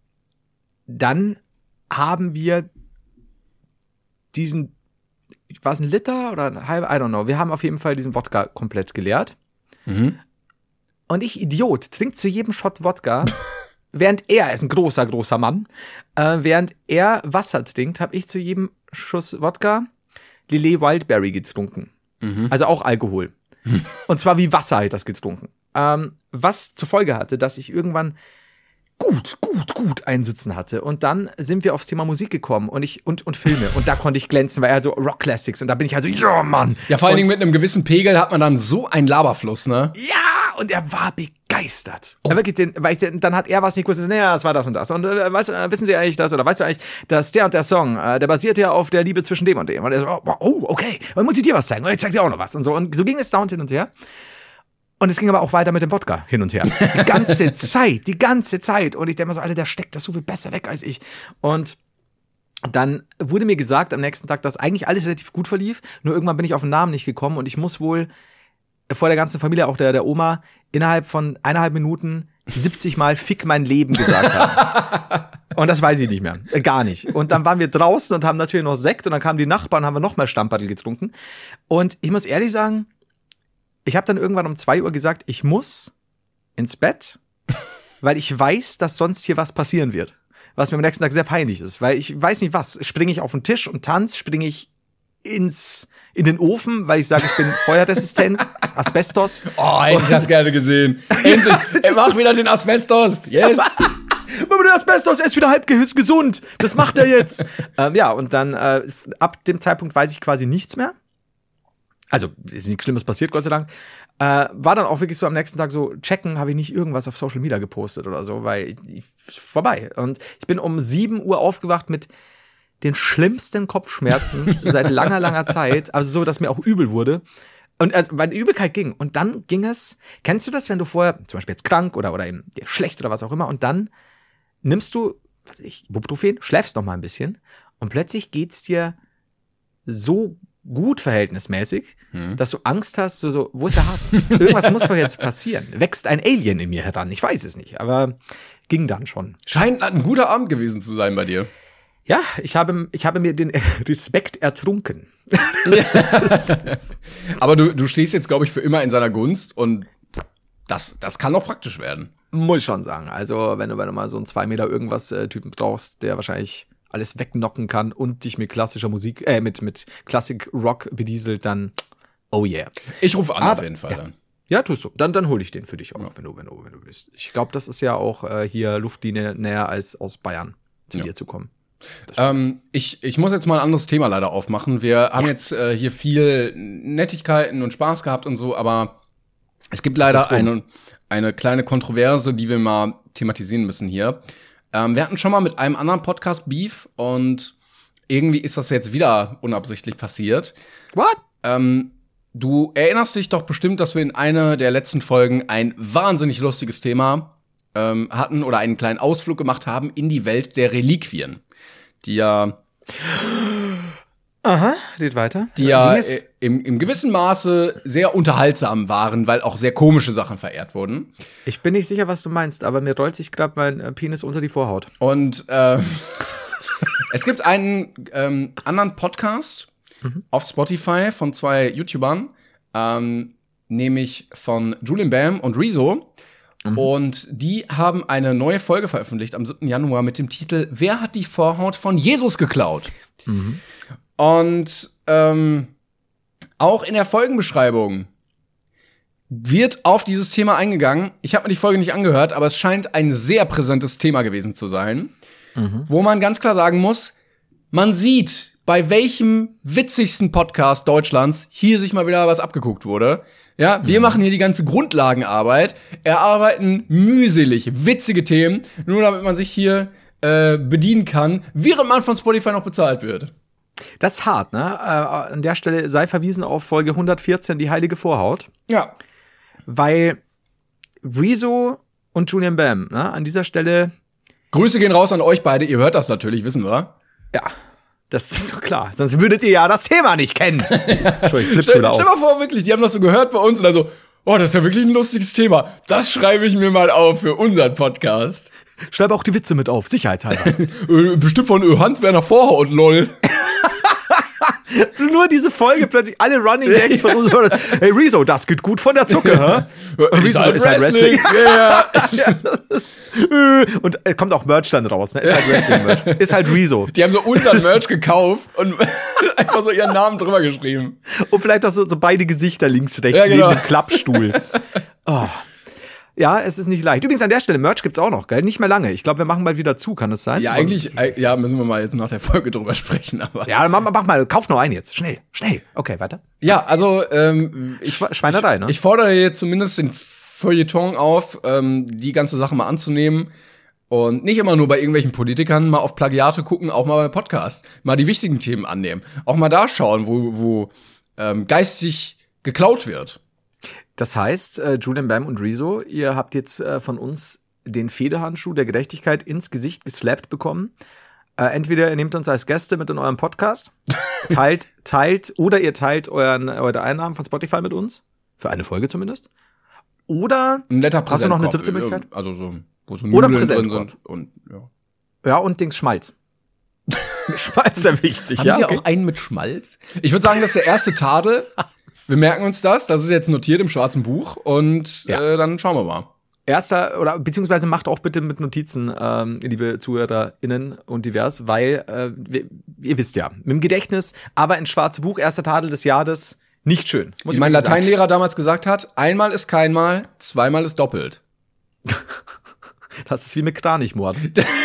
Speaker 5: dann haben wir diesen, war es ein Liter oder ein halb, I don't know. Wir haben auf jeden Fall diesen Wodka komplett geleert. Und ich, Idiot, trinkt zu jedem Shot Wodka, während er ist ein großer Mann, während er Wasser trinkt, habe ich zu jedem Schuss Wodka Lillet Wildberry getrunken. Also auch Alkohol. Und zwar wie Wasser halt das getrunken. Was zur Folge hatte, dass ich irgendwann gut einsitzen hatte. Und dann sind wir aufs Thema Musik gekommen und Filme. Und da konnte ich glänzen, weil er so Rock-Classics. Und da bin ich halt so, ja, Mann.
Speaker 4: Ja, vor allen Dingen mit einem gewissen Pegel hat man dann so einen Laberfluss, ne?
Speaker 5: Ja, und er war begeistert. Oh. Dann hat er was nicht gewusst, naja, das war das und das. Und wissen Sie eigentlich das, oder weißt du eigentlich, dass der und der Song, der basiert ja auf der Liebe zwischen dem und dem. Und er so, oh, okay, dann muss ich dir was zeigen. Und ich zeig dir auch noch was. Und so. Und so ging es dauernd hin und her. Und es ging aber auch weiter mit dem Wodka hin und her. Die ganze Zeit. Und ich denke mir so, Alter, der steckt das so viel besser weg als ich. Und dann wurde mir gesagt am nächsten Tag, dass eigentlich alles relativ gut verlief. Nur irgendwann bin ich auf den Namen nicht gekommen. Und ich muss wohl vor der ganzen Familie, auch der Oma, innerhalb von 1,5 Minuten 70 Mal Fick mein Leben gesagt haben. Und das weiß ich nicht mehr. Gar nicht. Und dann waren wir draußen und haben natürlich noch Sekt. Und dann kamen die Nachbarn und haben wir noch mehr Stammbadel getrunken. Und ich muss ehrlich sagen, ich habe dann irgendwann um 2 Uhr gesagt, ich muss ins Bett, weil ich weiß, dass sonst hier was passieren wird. Was mir am nächsten Tag sehr peinlich ist, weil ich weiß nicht was. Springe ich auf den Tisch und tanze, springe ich in den Ofen, weil ich sage, ich bin Feuerresistent, Asbestos.
Speaker 4: Oh, hätte ich das gerne gesehen. Endlich, er macht wieder den Asbestos. Yes.
Speaker 5: Der Asbestos, er ist wieder halb gesund. Das macht er jetzt. Ja, und dann ab dem Zeitpunkt weiß ich quasi nichts mehr. Also, ist nichts Schlimmes passiert, Gott sei Dank. War dann auch wirklich so am nächsten Tag so, checken, habe ich nicht irgendwas auf Social Media gepostet oder so, weil vorbei. Und ich bin um 7 Uhr aufgewacht mit den schlimmsten Kopfschmerzen seit langer Zeit. Also so, dass mir auch übel wurde. Und weil die Übelkeit ging. Und dann ging es, kennst du das, wenn du vorher, zum Beispiel jetzt krank oder eben dir schlecht oder was auch immer, und dann nimmst du, Ibuprofen, schläfst noch mal ein bisschen und plötzlich geht's dir so gut verhältnismäßig, dass du Angst hast, so, wo ist der Haken? Irgendwas muss doch jetzt passieren. Wächst ein Alien in mir heran? Ich weiß es nicht, aber ging dann schon.
Speaker 4: Scheint ein guter Abend gewesen zu sein bei dir.
Speaker 5: Ja, ich habe mir den Respekt ertrunken.
Speaker 4: Aber du stehst jetzt, glaube ich, für immer in seiner Gunst und das kann auch praktisch werden.
Speaker 5: Muss ich schon sagen. Also, wenn du mal so einen 2 Meter irgendwas Typen brauchst, der wahrscheinlich alles wegknocken kann und dich mit klassischer Musik, mit Classic Rock bedieselt, dann oh yeah.
Speaker 4: Ich rufe an, auf jeden Fall dann.
Speaker 5: Ja, tust du. Dann hole ich den für dich auch, wenn du willst. Ich glaube, das ist ja auch hier Luftlinie näher als aus Bayern zu dir zu kommen.
Speaker 4: Ich muss jetzt mal ein anderes Thema leider aufmachen. Wir haben jetzt hier viel Nettigkeiten und Spaß gehabt und so, aber es gibt leider eine kleine Kontroverse, die wir mal thematisieren müssen hier. Wir hatten schon mal mit einem anderen Podcast Beef und irgendwie ist das jetzt wieder unabsichtlich passiert.
Speaker 5: What?
Speaker 4: Du erinnerst dich doch bestimmt, dass wir in einer der letzten Folgen ein wahnsinnig lustiges Thema hatten oder einen kleinen Ausflug gemacht haben in die Welt der Reliquien. die ja
Speaker 5: geht weiter.
Speaker 4: Die ja im gewissen Maße sehr unterhaltsam waren, weil auch sehr komische Sachen verehrt wurden.
Speaker 5: Ich bin nicht sicher, was du meinst, aber mir rollt sich gerade mein Penis unter die Vorhaut.
Speaker 4: Und es gibt einen anderen Podcast auf Spotify von 2 YouTubern, nämlich von Julian Bam und Rezo. Und die haben eine neue Folge veröffentlicht am 7. Januar mit dem Titel Wer hat die Vorhaut von Jesus geklaut? Und auch in der Folgenbeschreibung wird auf dieses Thema eingegangen. Ich habe mir die Folge nicht angehört, aber es scheint ein sehr präsentes Thema gewesen zu sein, wo man ganz klar sagen muss, man sieht, bei welchem witzigsten Podcast Deutschlands hier sich mal wieder was abgeguckt wurde. Ja, wir machen hier die ganze Grundlagenarbeit, erarbeiten mühselig witzige Themen, nur damit man sich hier bedienen kann, während man von Spotify noch bezahlt wird.
Speaker 5: Das ist hart, ne? An der Stelle sei verwiesen auf Folge 114, die heilige Vorhaut.
Speaker 4: Ja.
Speaker 5: Weil Rezo und Julian Bam, ne, an dieser Stelle.
Speaker 4: Grüße gehen raus an euch beide, ihr hört das natürlich, wissen wir.
Speaker 5: Ja, das ist so klar. Sonst würdet ihr ja das Thema nicht kennen. Entschuldigung,
Speaker 4: Stell mal vor, wirklich, die haben das so gehört bei uns und dann so, oh, das ist ja wirklich ein lustiges Thema. Das schreibe ich mir mal auf für unseren Podcast.
Speaker 5: Schreib auch die Witze mit auf, sicherheitshalber.
Speaker 4: Bestimmt von Hans-Werner Vorhaut, lol.
Speaker 5: Nur diese Folge, plötzlich alle Running Gags von uns. Hey Rezo, das geht gut von der Zucke, hä?
Speaker 4: Rezo ist halt Wrestling.
Speaker 5: Ja. Und kommt auch Merch dann raus, ne? Ist halt Wrestling-Merch. Ist halt Rezo.
Speaker 4: Die haben so unseren Merch gekauft und einfach so ihren Namen drüber geschrieben.
Speaker 5: Und vielleicht auch so beide Gesichter links, rechts,
Speaker 4: ja, genau.
Speaker 5: neben dem Klappstuhl. Oh. Ja, es ist nicht leicht. Übrigens an der Stelle, Merch gibt's auch noch, gell? Nicht mehr lange. Ich glaube, wir machen bald wieder zu, kann das sein?
Speaker 4: Ja, eigentlich, ja, müssen wir mal jetzt nach der Folge drüber sprechen, aber.
Speaker 5: Ja, mach mal, kauf noch einen jetzt. Schnell. Okay, weiter.
Speaker 4: Ja, also,
Speaker 5: Schweinerei, ne?
Speaker 4: Ich fordere jetzt zumindest den Feuilleton auf, die ganze Sache mal anzunehmen und nicht immer nur bei irgendwelchen Politikern mal auf Plagiate gucken, auch mal beim Podcast. Mal die wichtigen Themen annehmen. Auch mal da schauen, wo geistig geklaut wird.
Speaker 5: Das heißt, Julian Bam und Rezo, ihr habt jetzt von uns den Federhandschuh der Gerechtigkeit ins Gesicht geslappt bekommen. Entweder ihr nehmt uns als Gäste mit in eurem Podcast, teilt oder ihr teilt eure Einnahmen von Spotify mit uns. Für eine Folge zumindest. Oder
Speaker 4: ein netter
Speaker 5: hast du noch eine dritte Möglichkeit?
Speaker 4: Also so, wo so
Speaker 5: oder
Speaker 4: Nudeln drin sind. Und, ja.
Speaker 5: Ja, und Dings Schmalz. Schmalz ist ja wichtig.
Speaker 4: Haben Sie auch einen mit Schmalz? Ich würde sagen, das ist der erste Tadel. Wir merken uns das ist jetzt notiert im schwarzen Buch und dann schauen wir mal.
Speaker 5: Erster, oder beziehungsweise macht auch bitte mit Notizen, liebe ZuhörerInnen und divers, weil, ihr wisst ja, mit dem Gedächtnis, aber ins schwarze Buch, erster Tadel des Jahres, nicht schön.
Speaker 4: Wie mein Lateinlehrer damals gesagt hat, einmal ist keinmal, zweimal ist doppelt.
Speaker 5: Das ist wie mit Kranichmord.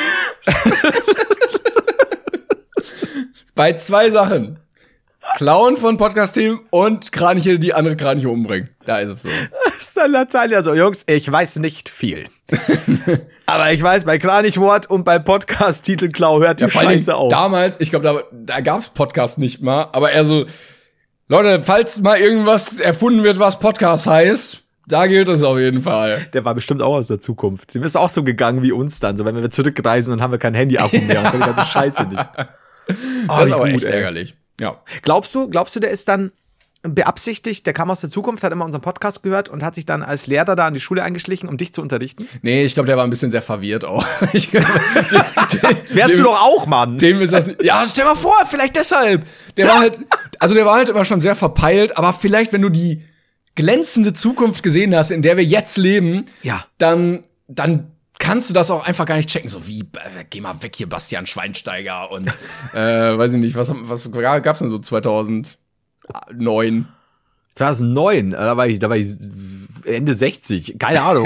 Speaker 4: Bei 2 Sachen. Klauen von Podcast-Themen und Kraniche, die andere Kraniche umbringen. Da ist es so.
Speaker 5: Das ist der Latein, so, Jungs, ich weiß nicht viel. Aber ich weiß, bei Kranichmord und bei Podcast-Titel Klau hört die Scheiße auf.
Speaker 4: Damals, ich glaube, da gab's Podcast nicht mal, aber eher so, Leute, falls mal irgendwas erfunden wird, was Podcast heißt, da gilt es auf jeden Fall.
Speaker 5: Der war bestimmt auch aus der Zukunft. Sie ist auch so gegangen wie uns dann. So, wenn wir zurückreisen, dann haben wir kein Handy-Akku mehr und können die ganze Scheiße nicht.
Speaker 4: Das ist aber echt ärgerlich. Ja.
Speaker 5: Glaubst du, der ist dann beabsichtigt, der kam aus der Zukunft, hat immer unseren Podcast gehört und hat sich dann als Lehrer da an die Schule eingeschlichen, um dich zu unterrichten?
Speaker 4: Nee, ich glaube, der war ein bisschen sehr verwirrt auch.
Speaker 5: Wärst du doch auch, Mann.
Speaker 4: Dem ist das nicht. Ja, stell mal vor, vielleicht deshalb. Der war halt immer schon sehr verpeilt, aber vielleicht, wenn du die glänzende Zukunft gesehen hast, in der wir jetzt leben,
Speaker 5: ja,
Speaker 4: dann kannst du das auch einfach gar nicht checken. So wie, geh mal weg hier, Bastian Schweinsteiger und weiß ich nicht, was gab's denn so 2009?
Speaker 5: 2009, da war ich Ende 60, keine Ahnung.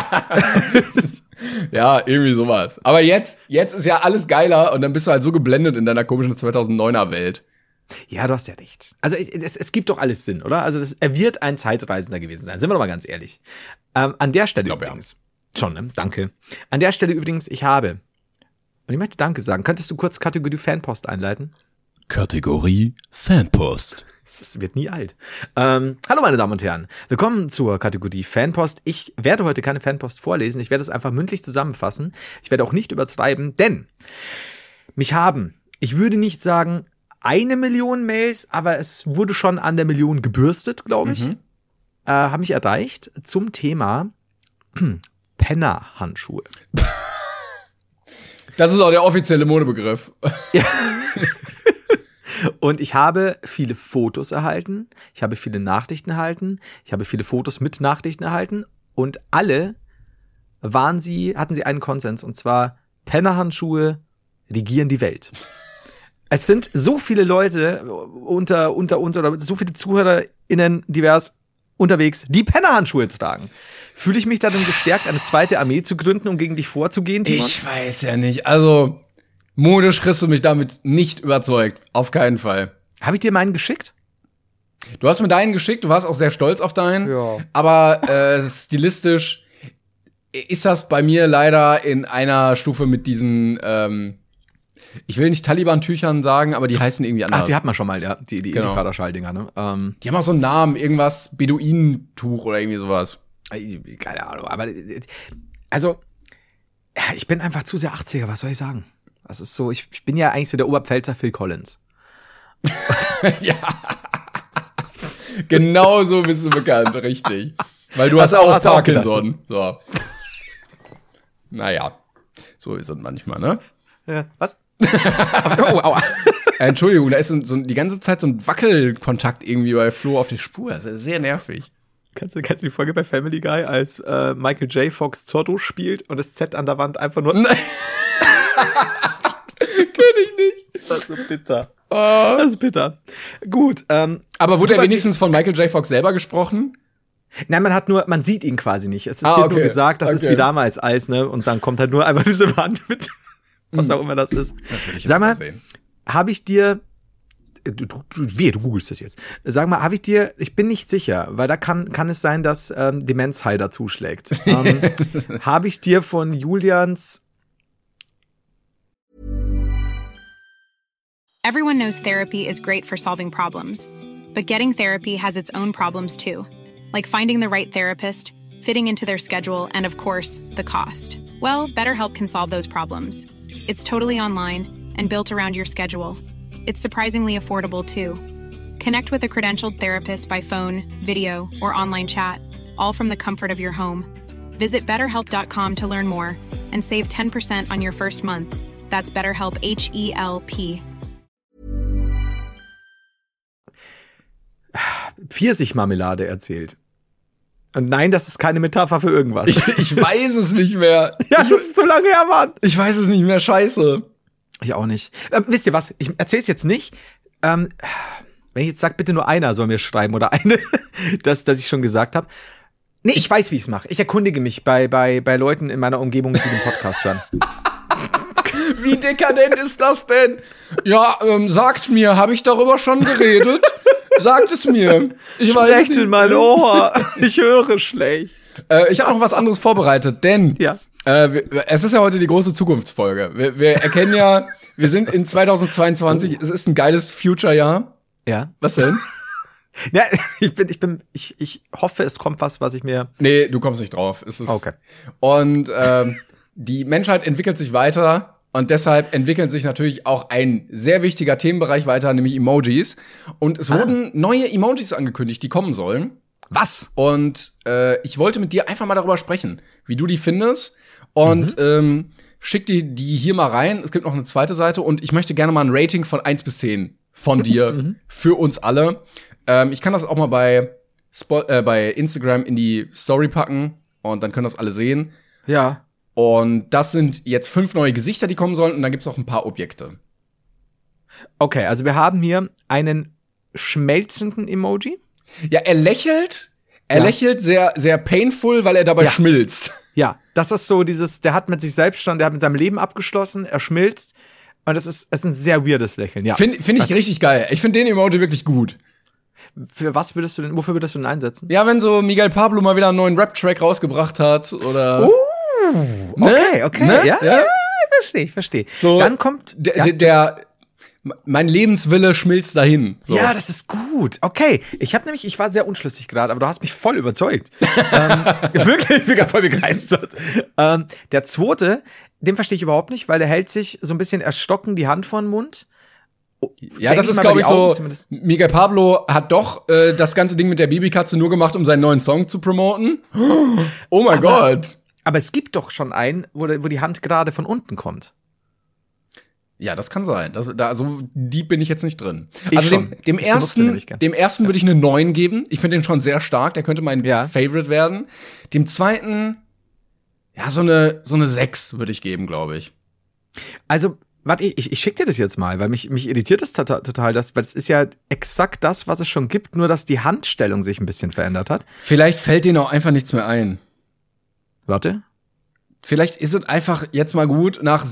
Speaker 4: Ja, irgendwie sowas. Aber jetzt ist ja alles geiler und dann bist du halt so geblendet in deiner komischen 2009er Welt.
Speaker 5: Ja, du hast ja recht. Also es gibt doch alles Sinn, oder? Also er wird ein Zeitreisender gewesen sein, sind wir doch mal ganz ehrlich. An der Stelle übrigens. Schon, ne? Danke. An der Stelle übrigens, und ich möchte Danke sagen. Könntest du kurz Kategorie Fanpost einleiten?
Speaker 4: Kategorie Fanpost.
Speaker 5: Das wird nie alt. Hallo meine Damen und Herren. Willkommen zur Kategorie Fanpost. Ich werde heute keine Fanpost vorlesen. Ich werde es einfach mündlich zusammenfassen. Ich werde auch nicht übertreiben, denn mich haben ich würde nicht sagen 1 Million Mails, aber es wurde schon an der Million gebürstet, glaube ich. Habe ich erreicht zum Thema Penner-Handschuhe.
Speaker 4: Das ist auch der offizielle Modebegriff.
Speaker 5: Ja. Und ich habe viele Fotos erhalten, ich habe viele Nachrichten erhalten, ich habe viele Fotos mit Nachrichten erhalten und alle hatten sie einen Konsens, und zwar Pennerhandschuhe regieren die Welt. Es sind so viele Leute unter uns oder so viele ZuhörerInnen divers unterwegs, die Pennerhandschuhe tragen. Fühle ich mich da denn gestärkt, eine zweite Armee zu gründen, um gegen dich vorzugehen, Timon?
Speaker 4: Ich weiß ja nicht. Also, modisch kriegst du mich damit nicht überzeugt. Auf keinen Fall.
Speaker 5: Habe ich dir meinen geschickt?
Speaker 4: Du hast mir deinen geschickt, du warst auch sehr stolz auf deinen.
Speaker 5: Ja.
Speaker 4: Aber stilistisch ist das bei mir leider in einer Stufe mit diesen, ich will nicht Taliban-Tüchern sagen, aber die heißen irgendwie anders.
Speaker 5: Ach, die hat man schon mal, ja, die
Speaker 4: Genau.
Speaker 5: Intifada-Schalldinger, ne?
Speaker 4: Die haben auch so einen Namen, irgendwas, Beduinentuch oder irgendwie sowas.
Speaker 5: Keine Ahnung, aber also, ja, ich bin einfach zu sehr 80er, was soll ich sagen? Das ist so, ich bin ja eigentlich so der Oberpfälzer Phil Collins.
Speaker 4: Ja. Genau so bist du bekannt, richtig. Weil du hast
Speaker 5: auch
Speaker 4: auch
Speaker 5: gedacht.
Speaker 4: Parkinson. So. Naja, so ist es manchmal, ne?
Speaker 5: Ja, was? Oh, aua.
Speaker 4: Entschuldigung, da ist so die ganze Zeit so ein Wackelkontakt irgendwie bei Flo auf der Spur. Das ist sehr nervig.
Speaker 5: Kennst du die Folge bei Family Guy, als Michael J. Fox Zorro spielt und das Z an der Wand einfach nur...
Speaker 4: Nein. Kenn ich nicht.
Speaker 5: Das ist so bitter. Das ist bitter. Gut.
Speaker 4: Aber wurde er wenigstens von Michael J. Fox selber gesprochen?
Speaker 5: Nein, man sieht ihn quasi nicht. Es wird nur gesagt, das ist wie damals Eis, ne? Und dann kommt halt nur einfach diese Wand mit, was auch immer das ist.
Speaker 4: Das will ich jetzt
Speaker 5: Sag mal,
Speaker 4: sehen.
Speaker 5: habe ich dir, du googelst das jetzt. Sag mal, ich bin nicht sicher, weil da kann es sein, dass Demenzheider zuschlägt. Habe ich dir von Julians
Speaker 6: Everyone knows therapy is great for solving problems, but getting therapy has its own problems too, like finding the right therapist, fitting into their schedule, and of course, the cost. Well, BetterHelp can solve those problems. It's totally online and built around your schedule. It's surprisingly affordable too. Connect with a credentialed therapist by phone, video, or online chat, all from the comfort of your home. Visit BetterHelp.com to learn more and save 10% on your first month. That's BetterHelp, H-E-L-P.
Speaker 5: Pfirsichmarmelade erzählt. Und nein, das ist keine Metapher für irgendwas.
Speaker 4: Ich weiß es nicht mehr.
Speaker 5: Ja, das ist so lange her, Mann.
Speaker 4: Ich weiß es nicht mehr, scheiße.
Speaker 5: Ich auch nicht. Wisst ihr was? Ich erzähl's jetzt nicht. Wenn ich jetzt sage, bitte nur einer soll mir schreiben oder eine, dass ich schon gesagt habe. Nee, ich weiß, wie ich's mache. Ich erkundige mich bei Leuten in meiner Umgebung, die den Podcast hören.
Speaker 4: Wie dekadent ist das denn? Ja, sagt mir, habe ich darüber schon geredet? Sagt es mir. Ich weiß
Speaker 5: Sprecht
Speaker 4: nicht.
Speaker 5: in mein Ohr. Ich höre schlecht.
Speaker 4: Ich habe noch was anderes vorbereitet, denn
Speaker 5: Ja.
Speaker 4: es ist ja heute die große Zukunftsfolge. Wir erkennen ja, wir sind in 2022, es ist ein geiles Future-Jahr.
Speaker 5: Ja.
Speaker 4: Was denn?
Speaker 5: Ja, ich hoffe, es kommt was ich mir.
Speaker 4: Nee, du kommst nicht drauf. Es ist
Speaker 5: Okay.
Speaker 4: Und die Menschheit entwickelt sich weiter. Und deshalb entwickeln sich natürlich auch ein sehr wichtiger Themenbereich weiter, nämlich Emojis. Und es wurden neue Emojis angekündigt, die kommen sollen.
Speaker 5: Was?
Speaker 4: Und ich wollte mit dir einfach mal darüber sprechen, wie du die findest. Und schick die hier mal rein. Es gibt noch eine zweite Seite. Und ich möchte gerne mal ein Rating von 1 bis 10 von dir für uns alle. Ich kann das auch mal bei Instagram in die Story packen. Und dann können das alle sehen.
Speaker 5: Ja.
Speaker 4: Und das sind jetzt 5 neue Gesichter, die kommen sollen. Und dann gibt's auch ein paar Objekte.
Speaker 5: Okay, also wir haben hier einen schmelzenden Emoji.
Speaker 4: Ja, er lächelt. Er lächelt sehr, sehr painful, weil er dabei schmilzt.
Speaker 5: Ja, das ist so der hat mit sich selbst schon, der hat mit seinem Leben abgeschlossen, er schmilzt. Und es ist ein sehr weirdes Lächeln, ja.
Speaker 4: Find ich richtig geil. Ich finde den Emoji wirklich gut.
Speaker 5: Wofür würdest du den einsetzen?
Speaker 4: Ja, wenn so Miguel Pablo mal wieder einen neuen Rap-Track rausgebracht hat oder.
Speaker 5: Okay.
Speaker 4: Ne?
Speaker 5: Ja, ich verstehe.
Speaker 4: So,
Speaker 5: Dann kommt
Speaker 4: mein Lebenswille schmilzt dahin. So.
Speaker 5: Ja, das ist gut. Okay. Ich war sehr unschlüssig gerade, aber du hast mich voll überzeugt. Wirklich, ich bin gerade voll begeistert. Der zweite, den verstehe ich überhaupt nicht, weil der hält sich so ein bisschen erstockend die Hand vor den Mund.
Speaker 4: Ja, das ist, glaube ich, so. Miguel Pablo hat doch das ganze Ding mit der Babykatze nur gemacht, um seinen neuen Song zu promoten. Oh mein Gott.
Speaker 5: Aber es gibt doch schon einen, wo die Hand gerade von unten kommt.
Speaker 4: Ja, das kann sein. So deep bin ich jetzt nicht drin.
Speaker 5: Ich
Speaker 4: Also
Speaker 5: schon.
Speaker 4: dem ersten würde ich eine 9 geben. Ich finde den schon sehr stark. Der könnte mein Favorite werden. Dem zweiten, ja, so eine 6 würde ich geben, glaube ich.
Speaker 5: Also, warte, ich schick dir das jetzt mal, weil mich irritiert das total, weil es ist ja exakt das, was es schon gibt, nur dass die Handstellung sich ein bisschen verändert hat.
Speaker 4: Vielleicht fällt denen auch einfach nichts mehr ein.
Speaker 5: Warte.
Speaker 4: Vielleicht ist es einfach jetzt mal gut, nach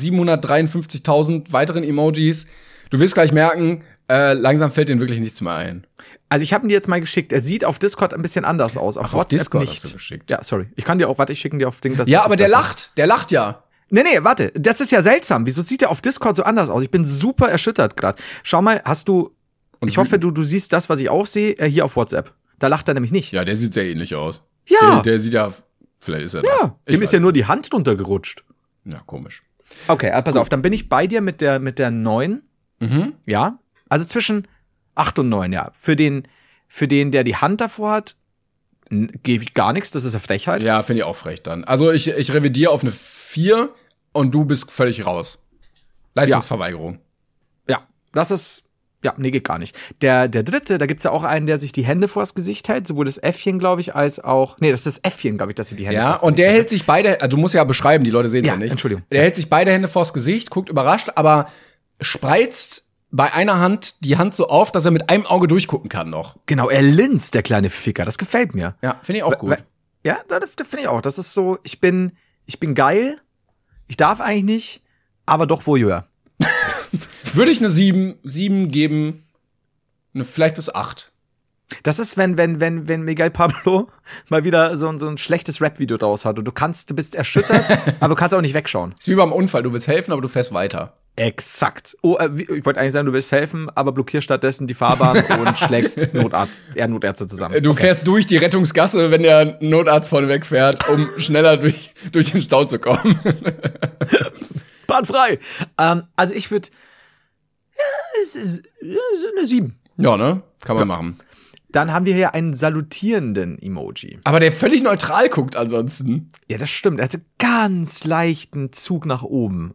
Speaker 4: 753.000 weiteren Emojis. Du wirst gleich merken, langsam fällt denen wirklich nichts mehr ein.
Speaker 5: Also ich habe ihn dir jetzt mal geschickt. Er sieht auf Discord ein bisschen anders aus. Auf WhatsApp
Speaker 4: Discord
Speaker 5: nicht.
Speaker 4: hast du geschickt.
Speaker 5: Ja, sorry. Ich kann dir auch, ich schicke ihn dir auf Ding.
Speaker 4: Ja, aber der lacht ja.
Speaker 5: Nee, warte. Das ist ja seltsam. Wieso sieht der auf Discord so anders aus? Ich bin super erschüttert gerade. Schau mal, ich hoffe, du siehst das, was ich auch sehe, hier auf WhatsApp. Da lacht er nämlich nicht.
Speaker 4: Ja, der sieht sehr ähnlich aus.
Speaker 5: Ja.
Speaker 4: Der sieht ja, vielleicht ist er das.
Speaker 5: Ja, dem ist ja nur die Hand runtergerutscht.
Speaker 4: Ja, komisch.
Speaker 5: Okay, pass auf, dann bin ich bei dir mit der 9.
Speaker 4: Mhm.
Speaker 5: Ja, also zwischen 8 und 9, ja. Für den, der die Hand davor hat, gebe ich gar nichts, das ist eine Frechheit.
Speaker 4: Ja, finde ich auch frech dann. Also ich revidiere auf eine 4 und du bist völlig raus. Leistungsverweigerung.
Speaker 5: Ja, das ist, nee, geht gar nicht. Der dritte, da gibt's ja auch einen, der sich die Hände vors Gesicht hält, sowohl das Äffchen, glaube ich, als auch, nee, das ist das Äffchen, glaube ich, dass sie die Hände vors Gesicht hält. Ja, und der hält sich beide,
Speaker 4: also du musst ja beschreiben, die Leute sehen es ja nicht.
Speaker 5: Entschuldigung.
Speaker 4: Der hält sich beide Hände vors Gesicht, guckt überrascht, aber spreizt bei einer Hand die Hand so auf, dass er mit einem Auge durchgucken kann noch.
Speaker 5: Genau, er linst, der kleine Ficker, das gefällt mir.
Speaker 4: Ja, finde ich auch gut.
Speaker 5: Ja, das finde ich auch. Das ist so, ich bin geil, ich darf eigentlich nicht, aber doch Voyeur.
Speaker 4: Würde ich eine 7 geben, vielleicht bis 8.
Speaker 5: Das ist, wenn Miguel Pablo mal wieder so ein schlechtes Rap-Video draus hat und du bist erschüttert, aber du kannst auch nicht wegschauen.
Speaker 4: Ist wie beim Unfall, du willst helfen, aber du fährst weiter.
Speaker 5: Exakt. Oh, ich wollte eigentlich sagen, du willst helfen, aber blockierst stattdessen die Fahrbahn und schlägst Notärzte zusammen.
Speaker 4: Du fährst durch die Rettungsgasse, wenn der Notarzt vorne wegfährt, um schneller durch den Stau zu kommen.
Speaker 5: Bahn frei. Also ich würde, es ist eine 7.
Speaker 4: Ja, ne? Kann man machen.
Speaker 5: Dann haben wir hier einen salutierenden Emoji.
Speaker 4: Aber der völlig neutral guckt ansonsten.
Speaker 5: Ja, das stimmt. Er hat einen ganz leichten Zug nach oben.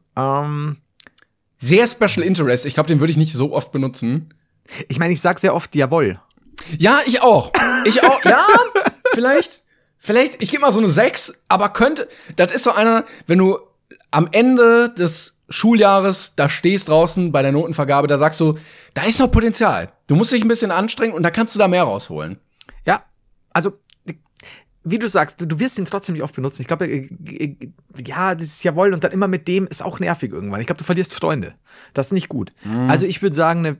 Speaker 4: Sehr Special Interest. Ich glaube, den würde ich nicht so oft benutzen.
Speaker 5: Ich meine, ich sag sehr oft jawohl.
Speaker 4: Ja, ich auch. Ja, vielleicht, ich gebe mal so eine 6, aber das ist so einer, wenn du am Ende des Schuljahres da stehst draußen bei der Notenvergabe, da sagst du, da ist noch Potenzial. Du musst dich ein bisschen anstrengen und da kannst du da mehr rausholen.
Speaker 5: Ja, also wie du sagst, du wirst ihn trotzdem nicht oft benutzen. Ich glaube, ja, das ist jawohl und dann immer mit dem ist auch nervig irgendwann. Ich glaube, du verlierst Freunde. Das ist nicht gut. Also ich würde sagen,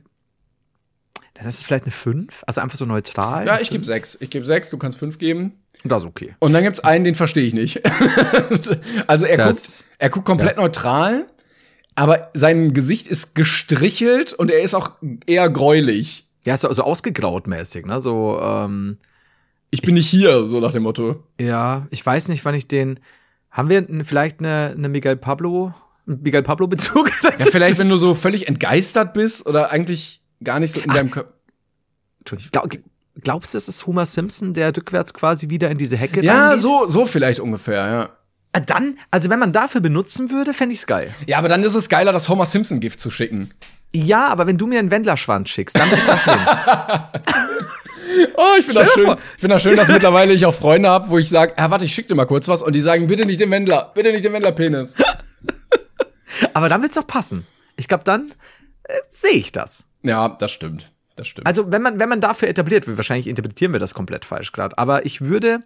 Speaker 5: das ist vielleicht eine 5, also einfach so neutral.
Speaker 4: Ja, ich gebe 6. Du kannst 5 geben.
Speaker 5: Das ist okay.
Speaker 4: Und dann gibt's einen, den verstehe ich nicht. Also er guckt komplett neutral, aber sein Gesicht ist gestrichelt und er ist auch eher gräulich.
Speaker 5: Ja, so ausgegraut mäßig, ne? So,
Speaker 4: ich bin nicht hier, so nach dem Motto.
Speaker 5: Ja, ich weiß nicht, wann ich den. Haben wir vielleicht eine Miguel Pablo-Bezug?
Speaker 4: Ja, vielleicht, wenn du so völlig entgeistert bist oder eigentlich gar nicht so in deinem Körper.
Speaker 5: Glaubst du, es ist Homer Simpson, der rückwärts quasi wieder in diese Hecke
Speaker 4: reingeht? Ja, so vielleicht ungefähr, ja.
Speaker 5: Dann, also wenn man dafür benutzen würde, fände ich's geil.
Speaker 4: Ja, aber dann ist es geiler, das Homer Simpson-Gift zu schicken.
Speaker 5: Ja, aber wenn du mir einen Wendlerschwanz schickst, dann will ich das nehmen.
Speaker 4: Oh, ich finde das schön. Ich finde das schön, dass mittlerweile ich auch Freunde habe, wo ich sage, warte, ich schick dir mal kurz was. Und die sagen, bitte nicht den Wendler-Penis.
Speaker 5: Aber dann wird's doch passen. Ich glaube, dann sehe ich das.
Speaker 4: Ja, das stimmt.
Speaker 5: Also, wenn man dafür etabliert wird, wahrscheinlich interpretieren wir das komplett falsch gerade, aber ich würde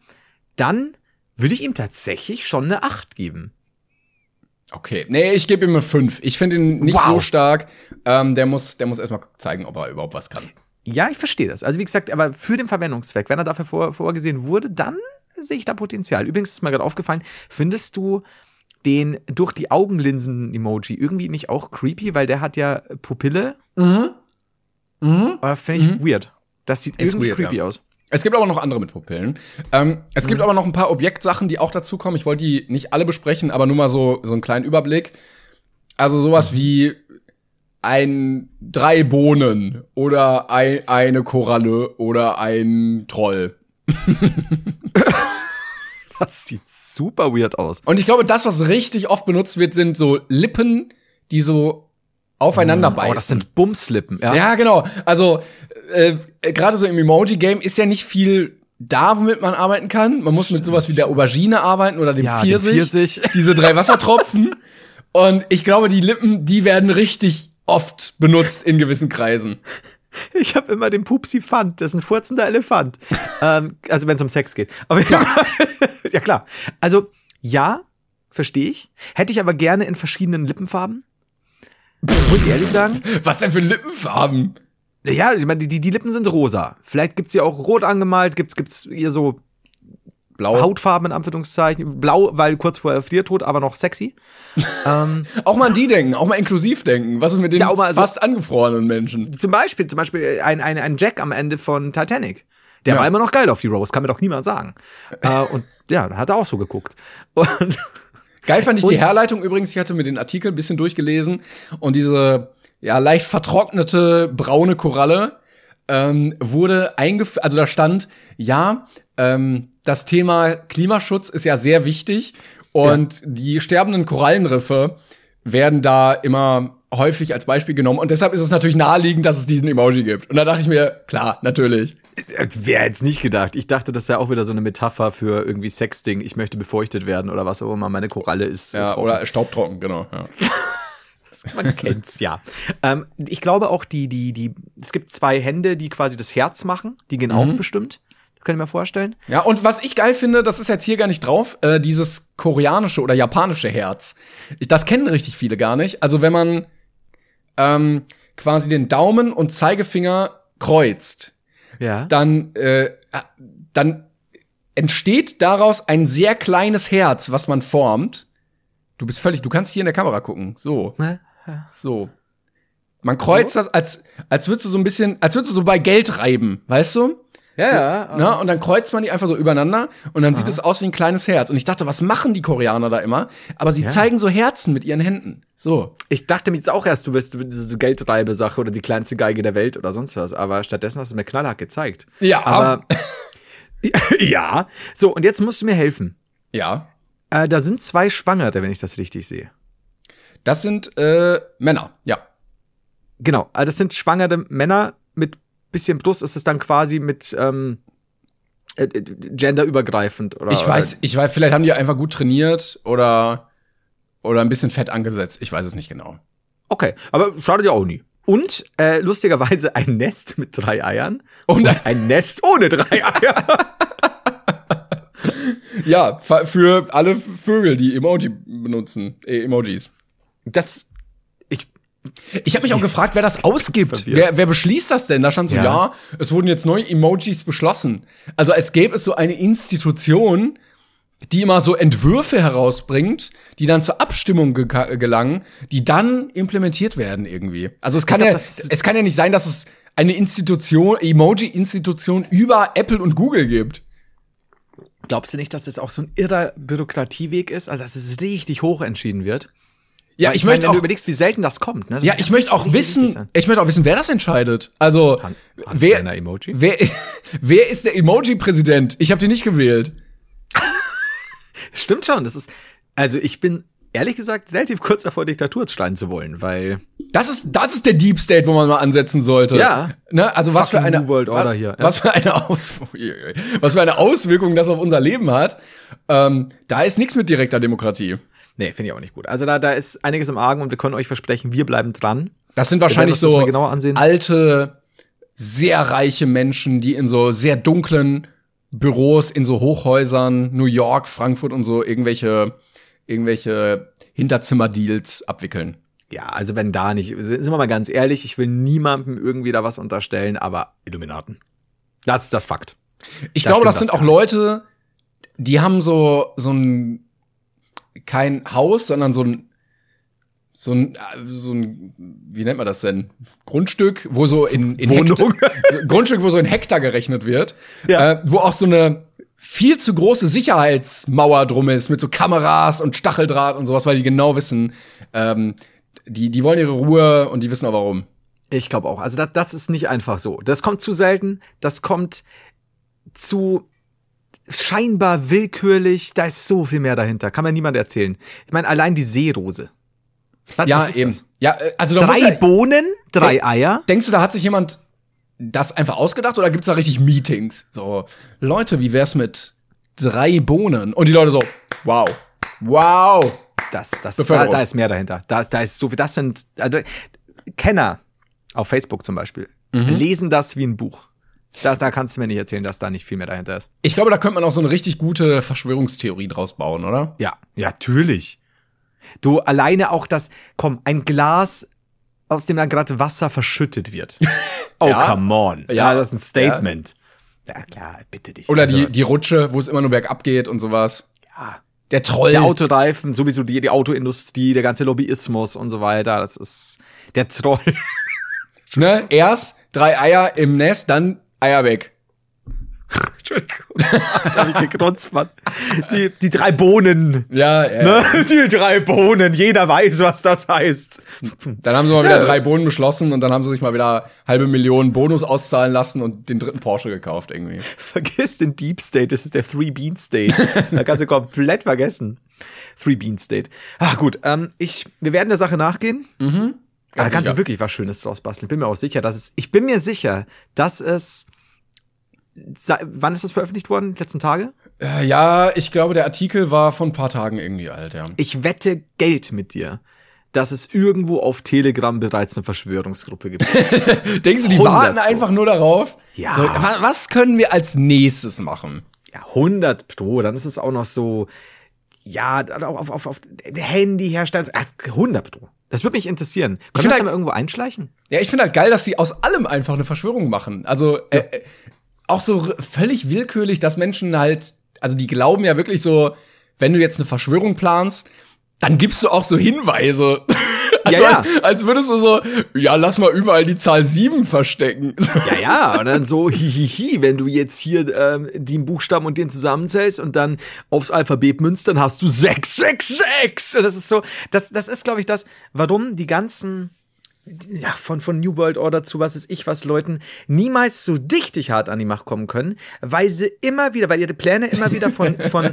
Speaker 5: ihm tatsächlich schon eine 8 geben.
Speaker 4: Okay. Nee, ich gebe ihm eine 5. Ich finde ihn nicht so stark. Der muss erstmal zeigen, ob er überhaupt was kann.
Speaker 5: Ja, ich verstehe das. Also wie gesagt, aber für den Verwendungszweck, wenn er dafür vorgesehen wurde, dann sehe ich da Potenzial. Übrigens ist mir gerade aufgefallen, findest du den durch die Augenlinsen-Emoji irgendwie nicht auch creepy, weil der hat ja Pupille? Oder finde ich weird. Das sieht irgendwie creepy aus.
Speaker 4: Es gibt aber noch andere mit Pupillen. Es gibt aber noch ein paar Objektsachen, die auch dazukommen. Ich wollte die nicht alle besprechen, aber nur mal so einen kleinen Überblick. Also sowas wie drei Bohnen oder eine Koralle oder ein Troll.
Speaker 5: Das sieht super weird aus.
Speaker 4: Und ich glaube, das, was richtig oft benutzt wird, sind so Lippen, die so aufeinander beißen.
Speaker 5: Oh, das sind Bumslippen, ja.
Speaker 4: Ja, genau. Also, gerade so im Emoji-Game ist ja nicht viel da, womit man arbeiten kann. Man muss mit sowas wie der Aubergine arbeiten oder dem Pfirsich. Diese 3 Wassertropfen. Und ich glaube, die Lippen, die werden richtig oft benutzt in gewissen Kreisen.
Speaker 5: Ich habe immer den Pupsi-Fant, das ist ein furzender Elefant. Also wenn es um Sex geht. Aber ja, klar. Also, ja, verstehe ich. Hätte ich aber gerne in verschiedenen Lippenfarben. Muss ich ehrlich sagen.
Speaker 4: Was denn für Lippenfarben?
Speaker 5: Ja, ich meine, die Lippen sind rosa. Vielleicht gibt's ja auch rot angemalt, gibt's hier so
Speaker 4: Blau.
Speaker 5: Hautfarben in Anführungszeichen. Blau, weil kurz vorher Friertod, aber noch sexy.
Speaker 4: Auch mal an die denken, auch mal inklusiv denken. Was ist mit den
Speaker 5: Ja, auch mal so-
Speaker 4: fast angefrorenen Menschen?
Speaker 5: Zum Beispiel ein Jack am Ende von Titanic. Der war immer noch geil auf die Rose, kann mir doch niemand sagen. Und ja, da hat er auch so geguckt. Und
Speaker 4: Geil fand ich die Herleitung übrigens. Ich hatte mir den Artikel ein bisschen durchgelesen und diese leicht vertrocknete braune Koralle wurde eingeführt. Also da stand, das Thema Klimaschutz ist ja sehr wichtig und die sterbenden Korallenriffe werden da immer häufig als Beispiel genommen und deshalb ist es natürlich naheliegend, dass es diesen Emoji gibt. Und da dachte ich mir, klar, natürlich.
Speaker 5: wer hätte es nicht gedacht? Ich dachte, das sei auch wieder so eine Metapher für irgendwie Sexding. Ich möchte befeuchtet werden oder was auch immer. Meine Koralle ist
Speaker 4: Ja,
Speaker 5: trocken.
Speaker 4: oder staubtrocken, genau. Ja.
Speaker 5: Man kennt's, ja. Ich glaube auch, es gibt 2 Hände, die quasi das Herz machen. Die gehen auch bestimmt. Kann ich mir vorstellen.
Speaker 4: Ja, und was ich geil finde, das ist jetzt hier gar nicht drauf, dieses koreanische oder japanische Herz. Das kennen richtig viele gar nicht. Also wenn man quasi den Daumen und Zeigefinger kreuzt,
Speaker 5: Ja.
Speaker 4: dann entsteht daraus ein sehr kleines Herz, was man formt. Du kannst hier in der Kamera gucken. So. So. Man kreuzt das, als würdest du so ein bisschen, als würdest du so bei Geld reiben, weißt du?
Speaker 5: Ja.
Speaker 4: Ne? Und dann kreuzt man die einfach so übereinander und dann sieht es aus wie ein kleines Herz. Und ich dachte, was machen die Koreaner da immer? Aber sie zeigen so Herzen mit ihren Händen. So.
Speaker 5: Ich dachte mir jetzt auch erst, du wirst diese Geldreibe-Sache oder die kleinste Geige der Welt oder sonst was. Aber stattdessen hast du mir knallhart gezeigt.
Speaker 4: Ja.
Speaker 5: Aber ja. So, und jetzt musst du mir helfen.
Speaker 4: Ja.
Speaker 5: Da sind 2 Schwangere, wenn ich das richtig sehe.
Speaker 4: Das sind Männer, ja.
Speaker 5: Genau, also das sind schwangere Männer mit bisschen Brust. Ist es dann quasi mit genderübergreifend oder?
Speaker 4: Ich weiß, vielleicht haben die einfach gut trainiert oder ein bisschen Fett angesetzt. Ich weiß es nicht genau.
Speaker 5: Okay, aber schadet ja auch nie. Und lustigerweise ein Nest mit 3 Eiern
Speaker 4: Und
Speaker 5: ein Nest ohne 3 Eier.
Speaker 4: Ja, für alle Vögel, die Emoji benutzen, Emojis. Ich habe mich auch gefragt, wer das ausgibt. Wer beschließt das denn? Da stand so, es wurden jetzt neue Emojis beschlossen. Also als gäbe es so eine Institution, die immer so Entwürfe herausbringt, die dann zur Abstimmung gelangen, die dann implementiert werden irgendwie. Also es kann ja nicht sein, dass es eine Emoji-Institution über Apple und Google gibt.
Speaker 5: Glaubst du nicht, dass das auch so ein irrer Bürokratieweg ist? Also dass es richtig hoch entschieden wird?
Speaker 4: Ja,
Speaker 5: Weil
Speaker 4: ich möchte
Speaker 5: wenn
Speaker 4: auch
Speaker 5: du überlegst, wie selten das kommt, ne? Das
Speaker 4: Ja,
Speaker 5: ist
Speaker 4: ich möchte auch wissen, wer das entscheidet. Also,
Speaker 5: Hans-Werner Emoji?
Speaker 4: wer ist der Emoji-Präsident? Ich habe den nicht gewählt.
Speaker 5: Stimmt schon, also ich bin ehrlich gesagt relativ kurz davor, Diktatur steigen zu wollen, weil
Speaker 4: Das ist der Deep State, wo man mal ansetzen sollte.
Speaker 5: Ja.
Speaker 4: Ne? Also was für
Speaker 5: Fucking
Speaker 4: eine
Speaker 5: New World Order hier.
Speaker 4: Was für eine Auswirkung das auf unser Leben hat. Da ist nichts mit direkter Demokratie.
Speaker 5: Nee, finde ich auch nicht gut. Also da ist einiges im Argen und wir können euch versprechen, wir bleiben dran.
Speaker 4: Das sind wahrscheinlich
Speaker 5: Wir werden uns das
Speaker 4: so
Speaker 5: mal genauer ansehen.
Speaker 4: alte, sehr reiche Menschen, die in so sehr dunklen Büros, in so Hochhäusern, New York, Frankfurt und so irgendwelche Hinterzimmerdeals abwickeln.
Speaker 5: Ja, also wenn da nicht, sind wir mal ganz ehrlich, ich will niemandem irgendwie da was unterstellen, aber Illuminaten. Das ist das Fakt.
Speaker 4: Ich
Speaker 5: Da
Speaker 4: glaube,
Speaker 5: stimmt
Speaker 4: das sind
Speaker 5: das
Speaker 4: auch
Speaker 5: gar nicht.
Speaker 4: Leute, die haben so ein kein Haus, sondern so ein wie nennt man das denn? Grundstück, wo so in
Speaker 5: Wohnung.
Speaker 4: Grundstück, wo so in Hektar gerechnet wird,
Speaker 5: Ja.
Speaker 4: wo auch so eine viel zu große Sicherheitsmauer drum ist mit so Kameras und Stacheldraht und sowas, weil die genau wissen, Die wollen ihre Ruhe und die wissen auch warum.
Speaker 5: Ich glaube auch. Also das ist nicht einfach so. Das kommt zu selten. Das kommt zu scheinbar willkürlich. Da ist so viel mehr dahinter. Kann mir niemand erzählen. Ich meine, allein die Seerose. Was ist
Speaker 4: eben.
Speaker 5: das?
Speaker 4: Ja, also da
Speaker 5: 3 Bohnen, 3 Eier.
Speaker 4: Denkst du, da hat sich jemand das einfach ausgedacht oder gibt's da richtig Meetings? So, Leute, wie wär's mit 3 Bohnen? Und die Leute so, wow.
Speaker 5: Da ist mehr dahinter. Da ist so viel. Das sind also Kenner auf Facebook zum Beispiel lesen das wie ein Buch. Da kannst du mir nicht erzählen, dass da nicht viel mehr dahinter ist.
Speaker 4: Ich glaube, da könnte man auch so eine richtig gute Verschwörungstheorie draus bauen, oder?
Speaker 5: Ja, natürlich. Du alleine auch ein Glas, aus dem dann gerade Wasser verschüttet wird. Oh,
Speaker 4: Ja.
Speaker 5: come on. Ja, das ist ein Statement. Ja, klar, bitte dich.
Speaker 4: Oder
Speaker 5: Also,
Speaker 4: die Rutsche, wo es immer nur bergab geht und sowas.
Speaker 5: Ja.
Speaker 4: Der Troll.
Speaker 5: Der Autoreifen, sowieso die Autoindustrie, der ganze Lobbyismus und so weiter. Das ist der Troll.
Speaker 4: Ne? Erst 3 Eier im Nest, dann Eier weg.
Speaker 5: Entschuldigung. Da hab ich gegrunzt, Mann. Die 3 Bohnen.
Speaker 4: Ja,
Speaker 5: Ne? Die 3 Bohnen. Jeder weiß, was das heißt.
Speaker 4: Dann haben sie mal wieder 3 Bohnen beschlossen und dann haben sie sich mal wieder 500.000 Bonus auszahlen lassen und den 3. Porsche gekauft irgendwie.
Speaker 5: Vergiss den Deep State, das ist der Three Bean State. Da kannst du komplett vergessen. Three Bean State. Gut, wir werden der Sache nachgehen. Da kannst du wirklich was Schönes draus basteln. Ich bin mir auch sicher, dass es wann ist das veröffentlicht worden? Letzten Tage?
Speaker 4: Ja, ich glaube, der Artikel war vor ein paar Tagen irgendwie alt, ja.
Speaker 5: Ich wette Geld mit dir, dass es irgendwo auf Telegram bereits eine Verschwörungsgruppe gibt.
Speaker 4: Denkst du, die
Speaker 5: 100
Speaker 4: warten
Speaker 5: Pro.
Speaker 4: einfach nur darauf?
Speaker 5: Ja.
Speaker 4: So, was können wir als nächstes machen?
Speaker 5: Ja, 100 Pro. Dann ist es auch noch so, ja, auf Handy herstellen. 100 Pro. Das würde mich interessieren. Können wir das mal irgendwo einschleichen?
Speaker 4: Ja, ich finde halt geil, dass sie aus allem einfach eine Verschwörung machen. Also, auch so völlig willkürlich, dass Menschen halt, also die glauben ja wirklich so, wenn du jetzt eine Verschwörung planst, dann gibst du auch so Hinweise. Also,
Speaker 5: Ja.
Speaker 4: als würdest du so, ja, lass mal überall die Zahl 7 verstecken.
Speaker 5: Ja, und dann so, wenn du jetzt hier den Buchstaben und den zusammenzählst und dann aufs Alphabet münzt, dann hast du 666. Und das ist so, das ist, glaube ich, das, warum die ganzen, ja, von New World Order zu was ist ich was Leuten niemals so richtig hart an die Macht kommen können, weil ihre Pläne immer wieder von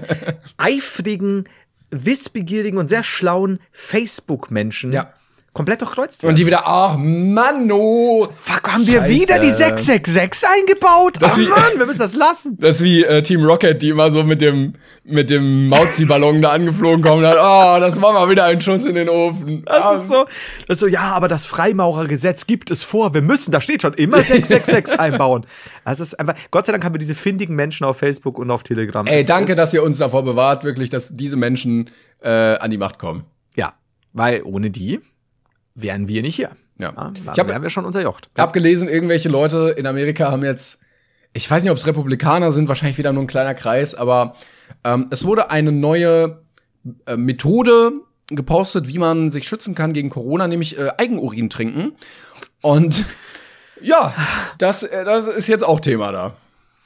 Speaker 5: eifrigen, wissbegierigen und sehr schlauen Facebook-Menschen komplett durchkreuzt werden.
Speaker 4: Und die wieder, ach Mann, oh.
Speaker 5: Fuck, haben wir
Speaker 4: Scheiße.
Speaker 5: wieder die 666 eingebaut?
Speaker 4: Das wie-
Speaker 5: Mann, wir müssen das lassen.
Speaker 4: Das ist wie Team Rocket, die immer so mit dem Mauzi-Ballon da angeflogen kommen und hat, oh, das war mal wieder ein Schuss in den Ofen.
Speaker 5: Das ist so, ja, aber das Freimaurergesetz gibt es vor. Wir müssen, da steht schon immer 666 einbauen. Das ist einfach, Gott sei Dank haben wir diese findigen Menschen auf Facebook und auf Telegram.
Speaker 4: Ey, danke, dass ihr uns davor bewahrt, wirklich, dass diese Menschen an die Macht kommen.
Speaker 5: Ja, weil ohne die wären wir nicht hier.
Speaker 4: Ja.
Speaker 5: Wären wir schon unterjocht.
Speaker 4: Ich hab gelesen, irgendwelche Leute in Amerika haben jetzt, ich weiß nicht, ob es Republikaner sind, wahrscheinlich wieder nur ein kleiner Kreis, aber es wurde eine neue Methode gepostet, wie man sich schützen kann gegen Corona, nämlich Eigenurin trinken. Und ja, das ist jetzt auch Thema da.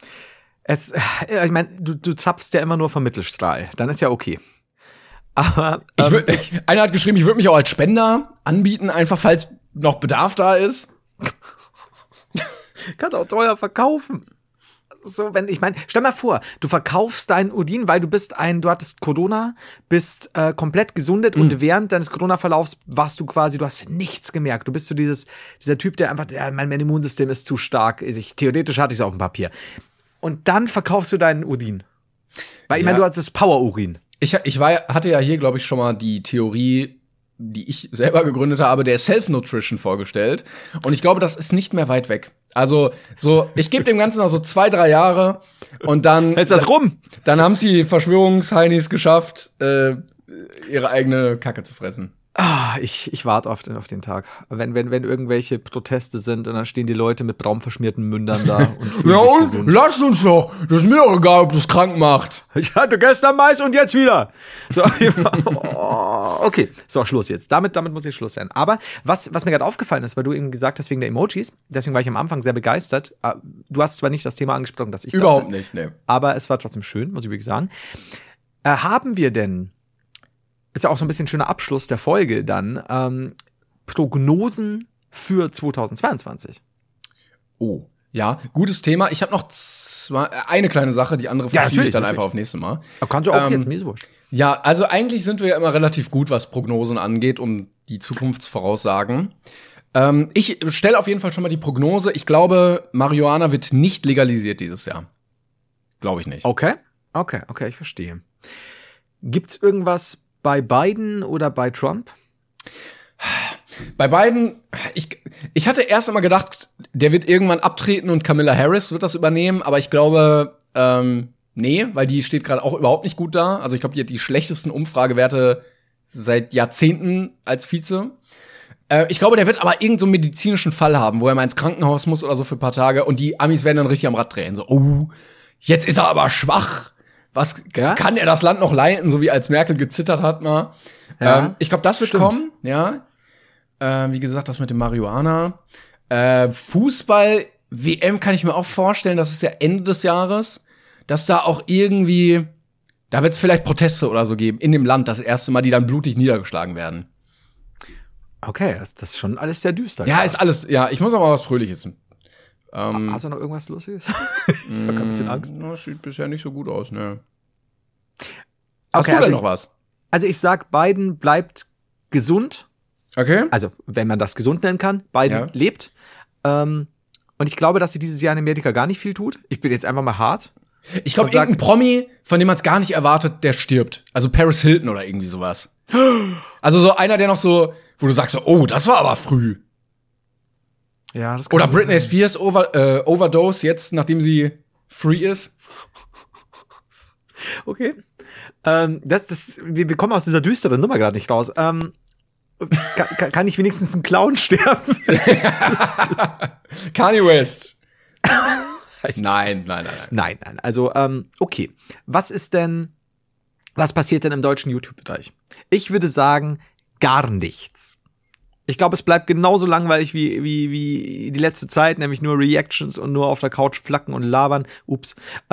Speaker 5: Ich meine, du zapfst ja immer nur vom Mittelstrahl. Dann ist ja okay. Aber
Speaker 4: Einer hat geschrieben, ich würde mich auch als Spender anbieten, einfach falls noch Bedarf da ist.
Speaker 5: kannst auch teuer verkaufen. So, stell mal vor, du verkaufst deinen Urin, weil du hattest Corona, bist komplett gesundet und während deines Corona-Verlaufs du hast nichts gemerkt. Du bist so dieser Typ, der einfach, mein Immunsystem ist zu stark. Theoretisch hatte ich es auf dem Papier. Und dann verkaufst du deinen Urin. Weil du hast das Power-Urin.
Speaker 4: Ich hatte ja hier, glaube ich, schon mal die Theorie, die ich selber gegründet habe, der Self-Nutrition vorgestellt. Und ich glaube, das ist nicht mehr weit weg. Also, ich gebe dem Ganzen noch so 2-3 Jahre und dann
Speaker 5: ist das rum.
Speaker 4: Dann haben sie Verschwörungsheinis geschafft, ihre eigene Kacke zu fressen.
Speaker 5: Ich warte auf den Tag. Wenn irgendwelche Proteste sind und dann stehen die Leute mit braun verschmierten Mündern da und fühlen sich gesund.
Speaker 4: Lasst uns doch. Das ist mir doch egal, ob das krank macht.
Speaker 5: Ich hatte gestern Mais und jetzt wieder. So, okay, so, Schluss jetzt. Damit muss jetzt Schluss sein. Aber was mir gerade aufgefallen ist, weil du eben gesagt hast, wegen der Emojis, deswegen war ich am Anfang sehr begeistert. Du hast zwar nicht das Thema angesprochen, das ich
Speaker 4: Überhaupt
Speaker 5: dachte,
Speaker 4: nicht, ne.
Speaker 5: aber es war trotzdem schön, muss ich wirklich sagen. Haben wir denn, ist ja auch so ein bisschen schöner Abschluss der Folge dann, Prognosen für 2022?
Speaker 4: Oh, ja, gutes Thema. Ich habe noch eine kleine Sache, die andere verschiebe ich dann einfach auf nächste Mal.
Speaker 5: Aber kannst du auch jetzt, mir ist wurscht.
Speaker 4: Ja, also eigentlich sind wir ja immer relativ gut, was Prognosen angeht und die Zukunftsvoraussagen. Ich stelle auf jeden Fall schon mal die Prognose. Ich glaube, Marihuana wird nicht legalisiert dieses Jahr. Glaube ich nicht.
Speaker 5: Okay, ich verstehe. Gibt's irgendwas bei Biden oder bei Trump?
Speaker 4: Bei Biden, ich hatte erst einmal gedacht, der wird irgendwann abtreten und Kamala Harris wird das übernehmen, aber ich glaube, nee, weil die steht gerade auch überhaupt nicht gut da. Also ich glaube, die hat die schlechtesten Umfragewerte seit Jahrzehnten als Vize. Ich glaube, der wird aber irgend so einen medizinischen Fall haben, wo er mal ins Krankenhaus muss oder so für ein paar Tage und die Amis werden dann richtig am Rad drehen. So, oh, jetzt ist er aber schwach. Was kann er das Land noch leiten, so wie als Merkel gezittert hat mal. Ja, ich glaube, das wird kommen, ja. Wie gesagt, das mit dem Marihuana. Fußball, WM kann ich mir auch vorstellen, das ist ja Ende des Jahres, dass da auch irgendwie, da wird es vielleicht Proteste oder so geben in dem Land, das erste Mal, die dann blutig niedergeschlagen werden.
Speaker 5: Okay, das ist schon alles sehr düster.
Speaker 4: Ja, ist alles, ja, ich muss aber was Fröhliches.
Speaker 5: Hast du noch irgendwas Lustiges? Ich hab ein bisschen Angst.
Speaker 4: Das sieht bisher nicht so gut aus, ne.
Speaker 5: Hast
Speaker 4: du denn noch was?
Speaker 5: Also ich sag, Biden bleibt gesund.
Speaker 4: Okay.
Speaker 5: Also, wenn man das gesund nennen kann. Biden lebt. Und ich glaube, dass sie dieses Jahr in Amerika gar nicht viel tut. Ich bin jetzt einfach mal hart.
Speaker 4: Ich glaube, irgendein Promi, von dem man es gar nicht erwartet, der stirbt. Also Paris Hilton oder irgendwie sowas. Also so einer, der noch so, wo du sagst so, oh, das war aber früh.
Speaker 5: Ja, das kann
Speaker 4: oder Britney Spears Overdose jetzt, nachdem sie free ist.
Speaker 5: Okay. Wir kommen aus dieser düsteren Nummer gerade nicht raus. Kann ich wenigstens ein Clown sterben?
Speaker 4: Kanye West. Nein.
Speaker 5: Nein. Also, okay. Was passiert denn im deutschen YouTube-Bereich? Ich würde sagen, gar nichts. Ich glaube, es bleibt genauso langweilig wie die letzte Zeit, nämlich nur Reactions und nur auf der Couch flacken und labern. Ups.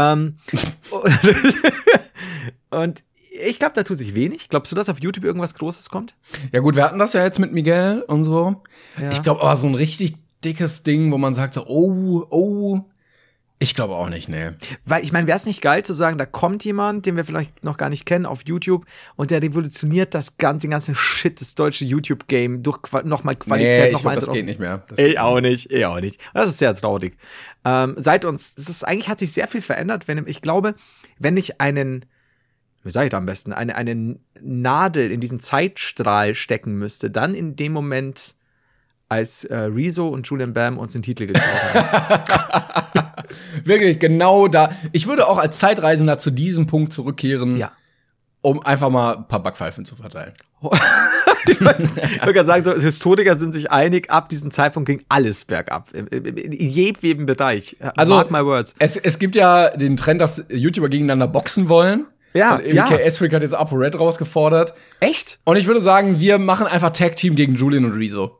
Speaker 5: Und ich glaube, da tut sich wenig. Glaubst du, dass auf YouTube irgendwas Großes kommt?
Speaker 4: Ja gut, wir hatten das ja jetzt mit Miguel und so.
Speaker 5: Ja.
Speaker 4: Ich glaube aber so ein richtig dickes Ding, wo man sagt so, oh, ich glaube auch nicht, ne.
Speaker 5: Weil, ich meine, wäre es nicht geil zu sagen, da kommt jemand, den wir vielleicht noch gar nicht kennen, auf YouTube und der revolutioniert den ganzen Shit, das deutsche YouTube-Game durch nochmal Qualität.
Speaker 4: Nee, das geht nicht mehr.
Speaker 5: Ich auch nicht. Das ist sehr traurig. Eigentlich hat sich sehr viel verändert, ich glaube, wenn ich wie sage ich da am besten, eine Nadel in diesen Zeitstrahl stecken müsste, dann in dem Moment, als Rezo und Julian Bam uns den Titel gekauft haben.
Speaker 4: Wirklich, genau da. Ich würde auch als Zeitreisender zu diesem Punkt zurückkehren, um einfach mal ein paar Backpfeifen zu verteilen.
Speaker 5: Ich würde sagen, so Historiker sind sich einig, ab diesem Zeitpunkt ging alles bergab. In jedem Bereich.
Speaker 4: Also,
Speaker 5: mark my words.
Speaker 4: Es gibt ja den Trend, dass YouTuber gegeneinander boxen wollen.
Speaker 5: Ja,
Speaker 4: MKS-Freak hat jetzt ApoRed rausgefordert.
Speaker 5: Echt?
Speaker 4: Und ich würde sagen, wir machen einfach Tag-Team gegen Julian und Rezo.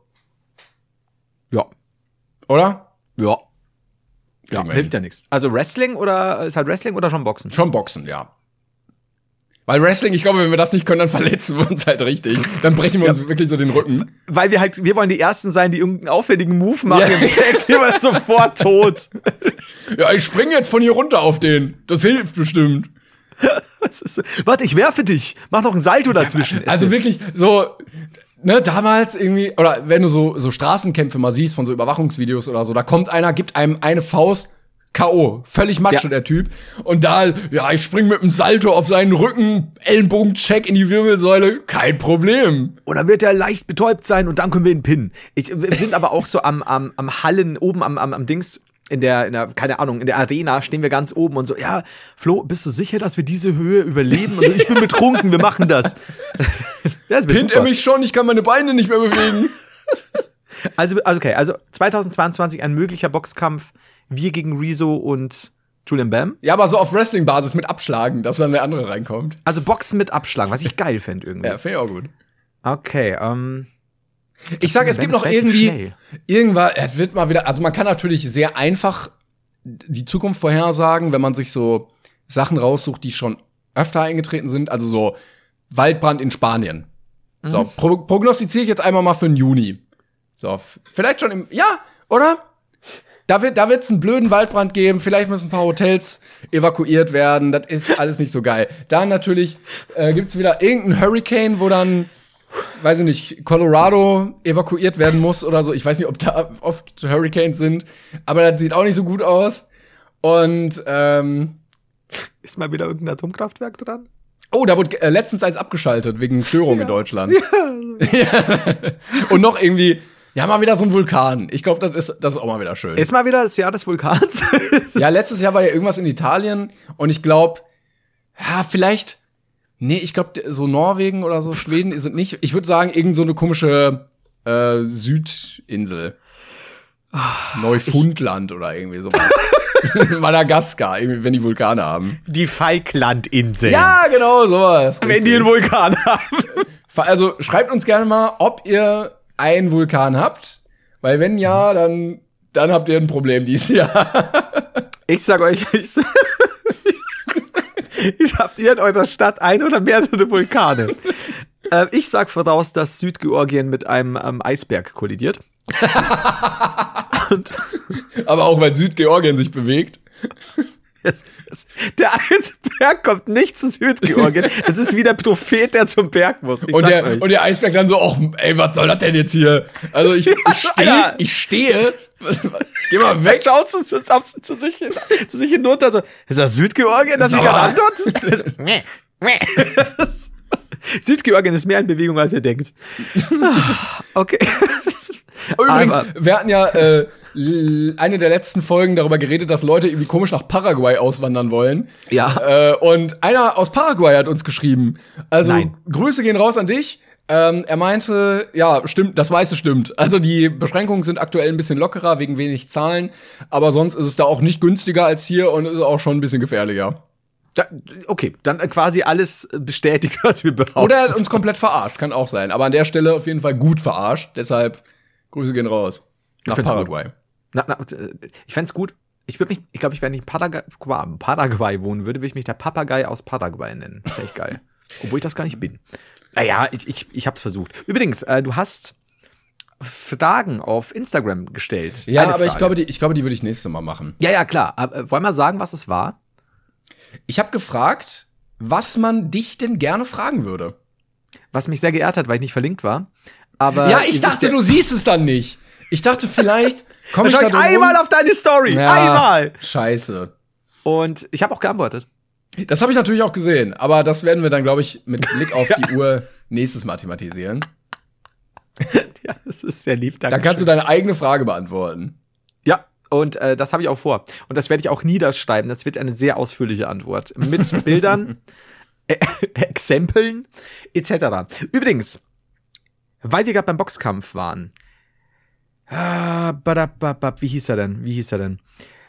Speaker 5: Ja.
Speaker 4: Oder?
Speaker 5: Ja, hilft ja nichts. Also Wrestling ist halt Wrestling oder schon Boxen?
Speaker 4: Schon Boxen, ja. Weil Wrestling, ich glaube, wenn wir das nicht können, dann verletzen wir uns halt richtig. Dann brechen wir uns wirklich so den Rücken.
Speaker 5: Weil wir wollen die Ersten sein, die irgendeinen auffälligen Move machen. Im Tag, wir dann sofort tot.
Speaker 4: Ja, ich springe jetzt von hier runter auf den. Das hilft bestimmt.
Speaker 5: Warte, ich werfe dich. Mach noch ein Salto dazwischen.
Speaker 4: Also wirklich so, ne, damals irgendwie, oder wenn du so Straßenkämpfe mal siehst von so Überwachungsvideos oder so, da kommt einer, gibt einem eine Faust, K.O., völlig Matsche, der Typ. Und da, ich spring mit einem Salto auf seinen Rücken, Ellenbogen-Check in die Wirbelsäule, kein Problem.
Speaker 5: Und dann wird er leicht betäubt sein und dann können wir ihn pinnen. Wir sind aber auch so am Hallen, oben am Dings, in der, keine Ahnung, in der Arena stehen wir ganz oben und so, ja, Flo, bist du sicher, dass wir diese Höhe überleben? Und so, ich bin betrunken, wir machen das.
Speaker 4: Pinnt er mich schon, ich kann meine Beine nicht mehr bewegen.
Speaker 5: Also 2022 ein möglicher Boxkampf, wir gegen Rezo und Julian Bam.
Speaker 4: Ja, aber so auf Wrestling-Basis mit Abschlagen, dass dann der andere reinkommt.
Speaker 5: Also Boxen mit Abschlagen, was ich geil fände irgendwie.
Speaker 4: Ja, finde ich auch gut.
Speaker 5: Okay,
Speaker 4: ich sag, es gibt noch irgendwie irgendwas, es wird mal wieder, also man kann natürlich sehr einfach die Zukunft vorhersagen, wenn man sich so Sachen raussucht, die schon öfter eingetreten sind, also so Waldbrand in Spanien. So, prognostiziere ich jetzt einmal mal für den Juni. So, vielleicht schon oder? Da wird's einen blöden Waldbrand geben, vielleicht müssen ein paar Hotels evakuiert werden, das ist alles nicht so geil. Dann natürlich gibt's wieder irgendeinen Hurricane, wo dann, weiß ich nicht, Colorado evakuiert werden muss oder so. Ich weiß nicht, ob da oft Hurricanes sind, aber das sieht auch nicht so gut aus. Und
Speaker 5: ist mal wieder irgendein Atomkraftwerk dran?
Speaker 4: Oh, da wurde letztens eins abgeschaltet wegen Störungen in Deutschland. Ja. Und noch irgendwie, mal wieder so ein Vulkan. Ich glaube, das ist auch mal wieder schön.
Speaker 5: Ist mal wieder das Jahr des Vulkans?
Speaker 4: Ja, letztes Jahr war ja irgendwas in Italien und ich glaube, vielleicht, ich glaube, so Norwegen oder so, Schweden sind nicht. Ich würde sagen, irgend so eine komische Südinsel. Neufundland oder irgendwie so. Madagaskar, irgendwie, wenn die Vulkane haben.
Speaker 5: Die Falklandinseln.
Speaker 4: Ja, genau, sowas.
Speaker 5: Wenn die einen Vulkan haben.
Speaker 4: Also schreibt uns gerne mal, ob ihr einen Vulkan habt, weil wenn ja, dann habt ihr ein Problem dieses Jahr.
Speaker 5: Ich sag euch, habt ihr in eurer Stadt ein oder mehrere Vulkane? Ich sag voraus, dass Südgeorgien mit einem Eisberg kollidiert.
Speaker 4: Aber auch, weil Südgeorgien sich bewegt.
Speaker 5: Der Eisberg kommt nicht zu Südgeorgien. Es ist wie der Prophet, der zum Berg muss.
Speaker 4: Und der Eisberg dann so, was soll das denn jetzt hier? Also ich stehe. Geh mal weg.
Speaker 5: Schaut zu sich hinunter. So, ist das Südgeorgien, das ich gerade antworte? Südgeorgien ist mehr in Bewegung, als ihr denkt. Okay.
Speaker 4: Übrigens, wir hatten ja eine der letzten Folgen darüber geredet, dass Leute irgendwie komisch nach Paraguay auswandern wollen.
Speaker 5: Ja.
Speaker 4: Und einer aus Paraguay hat uns geschrieben. Also,
Speaker 5: Nein.
Speaker 4: Grüße gehen raus an dich. Er meinte, ja, stimmt, das Weiße stimmt. Also die Beschränkungen sind aktuell ein bisschen lockerer, wegen wenig Zahlen. Aber sonst ist es da auch nicht günstiger als hier und ist auch schon ein bisschen gefährlicher.
Speaker 5: Okay, dann quasi alles bestätigt, was wir behaupten.
Speaker 4: Oder er hat uns komplett verarscht, kann auch sein. Aber an der Stelle auf jeden Fall gut verarscht. Deshalb Grüße gehen raus. Nach Paraguay.
Speaker 5: Ich fänd's gut. Ich glaube, ich, wenn ich in Paraguay wohnen würde, würde ich mich der Papagei aus Paraguay nennen. Wäre echt geil. Obwohl ich das gar nicht bin. Naja, ich hab's versucht. Übrigens, du hast Fragen auf Instagram gestellt.
Speaker 4: Ja, aber ich glaube, die würde ich nächstes Mal machen.
Speaker 5: Ja, klar. Wollen wir sagen, was es war?
Speaker 4: Ich habe gefragt, was man dich denn gerne fragen würde.
Speaker 5: Was mich sehr geehrt hat, weil ich nicht verlinkt war. Aber
Speaker 4: ja, ich dachte, du siehst es dann nicht. Ich dachte, vielleicht komme ich da drum
Speaker 5: einmal auf deine Story. Ja, einmal.
Speaker 4: Scheiße.
Speaker 5: Und ich habe auch geantwortet.
Speaker 4: Das habe ich natürlich auch gesehen. Aber das werden wir dann, glaube ich, mit Blick auf die Uhr nächstes Mal thematisieren.
Speaker 5: Ja, das ist sehr lieb.
Speaker 4: Dann kannst du deine eigene Frage beantworten.
Speaker 5: Ja, und das habe ich auch vor. Und das werde ich auch niederschreiben. Das wird eine sehr ausführliche Antwort. Mit Bildern, Exempeln, etc. Übrigens, weil wir gerade beim Boxkampf waren. Wie hieß er denn?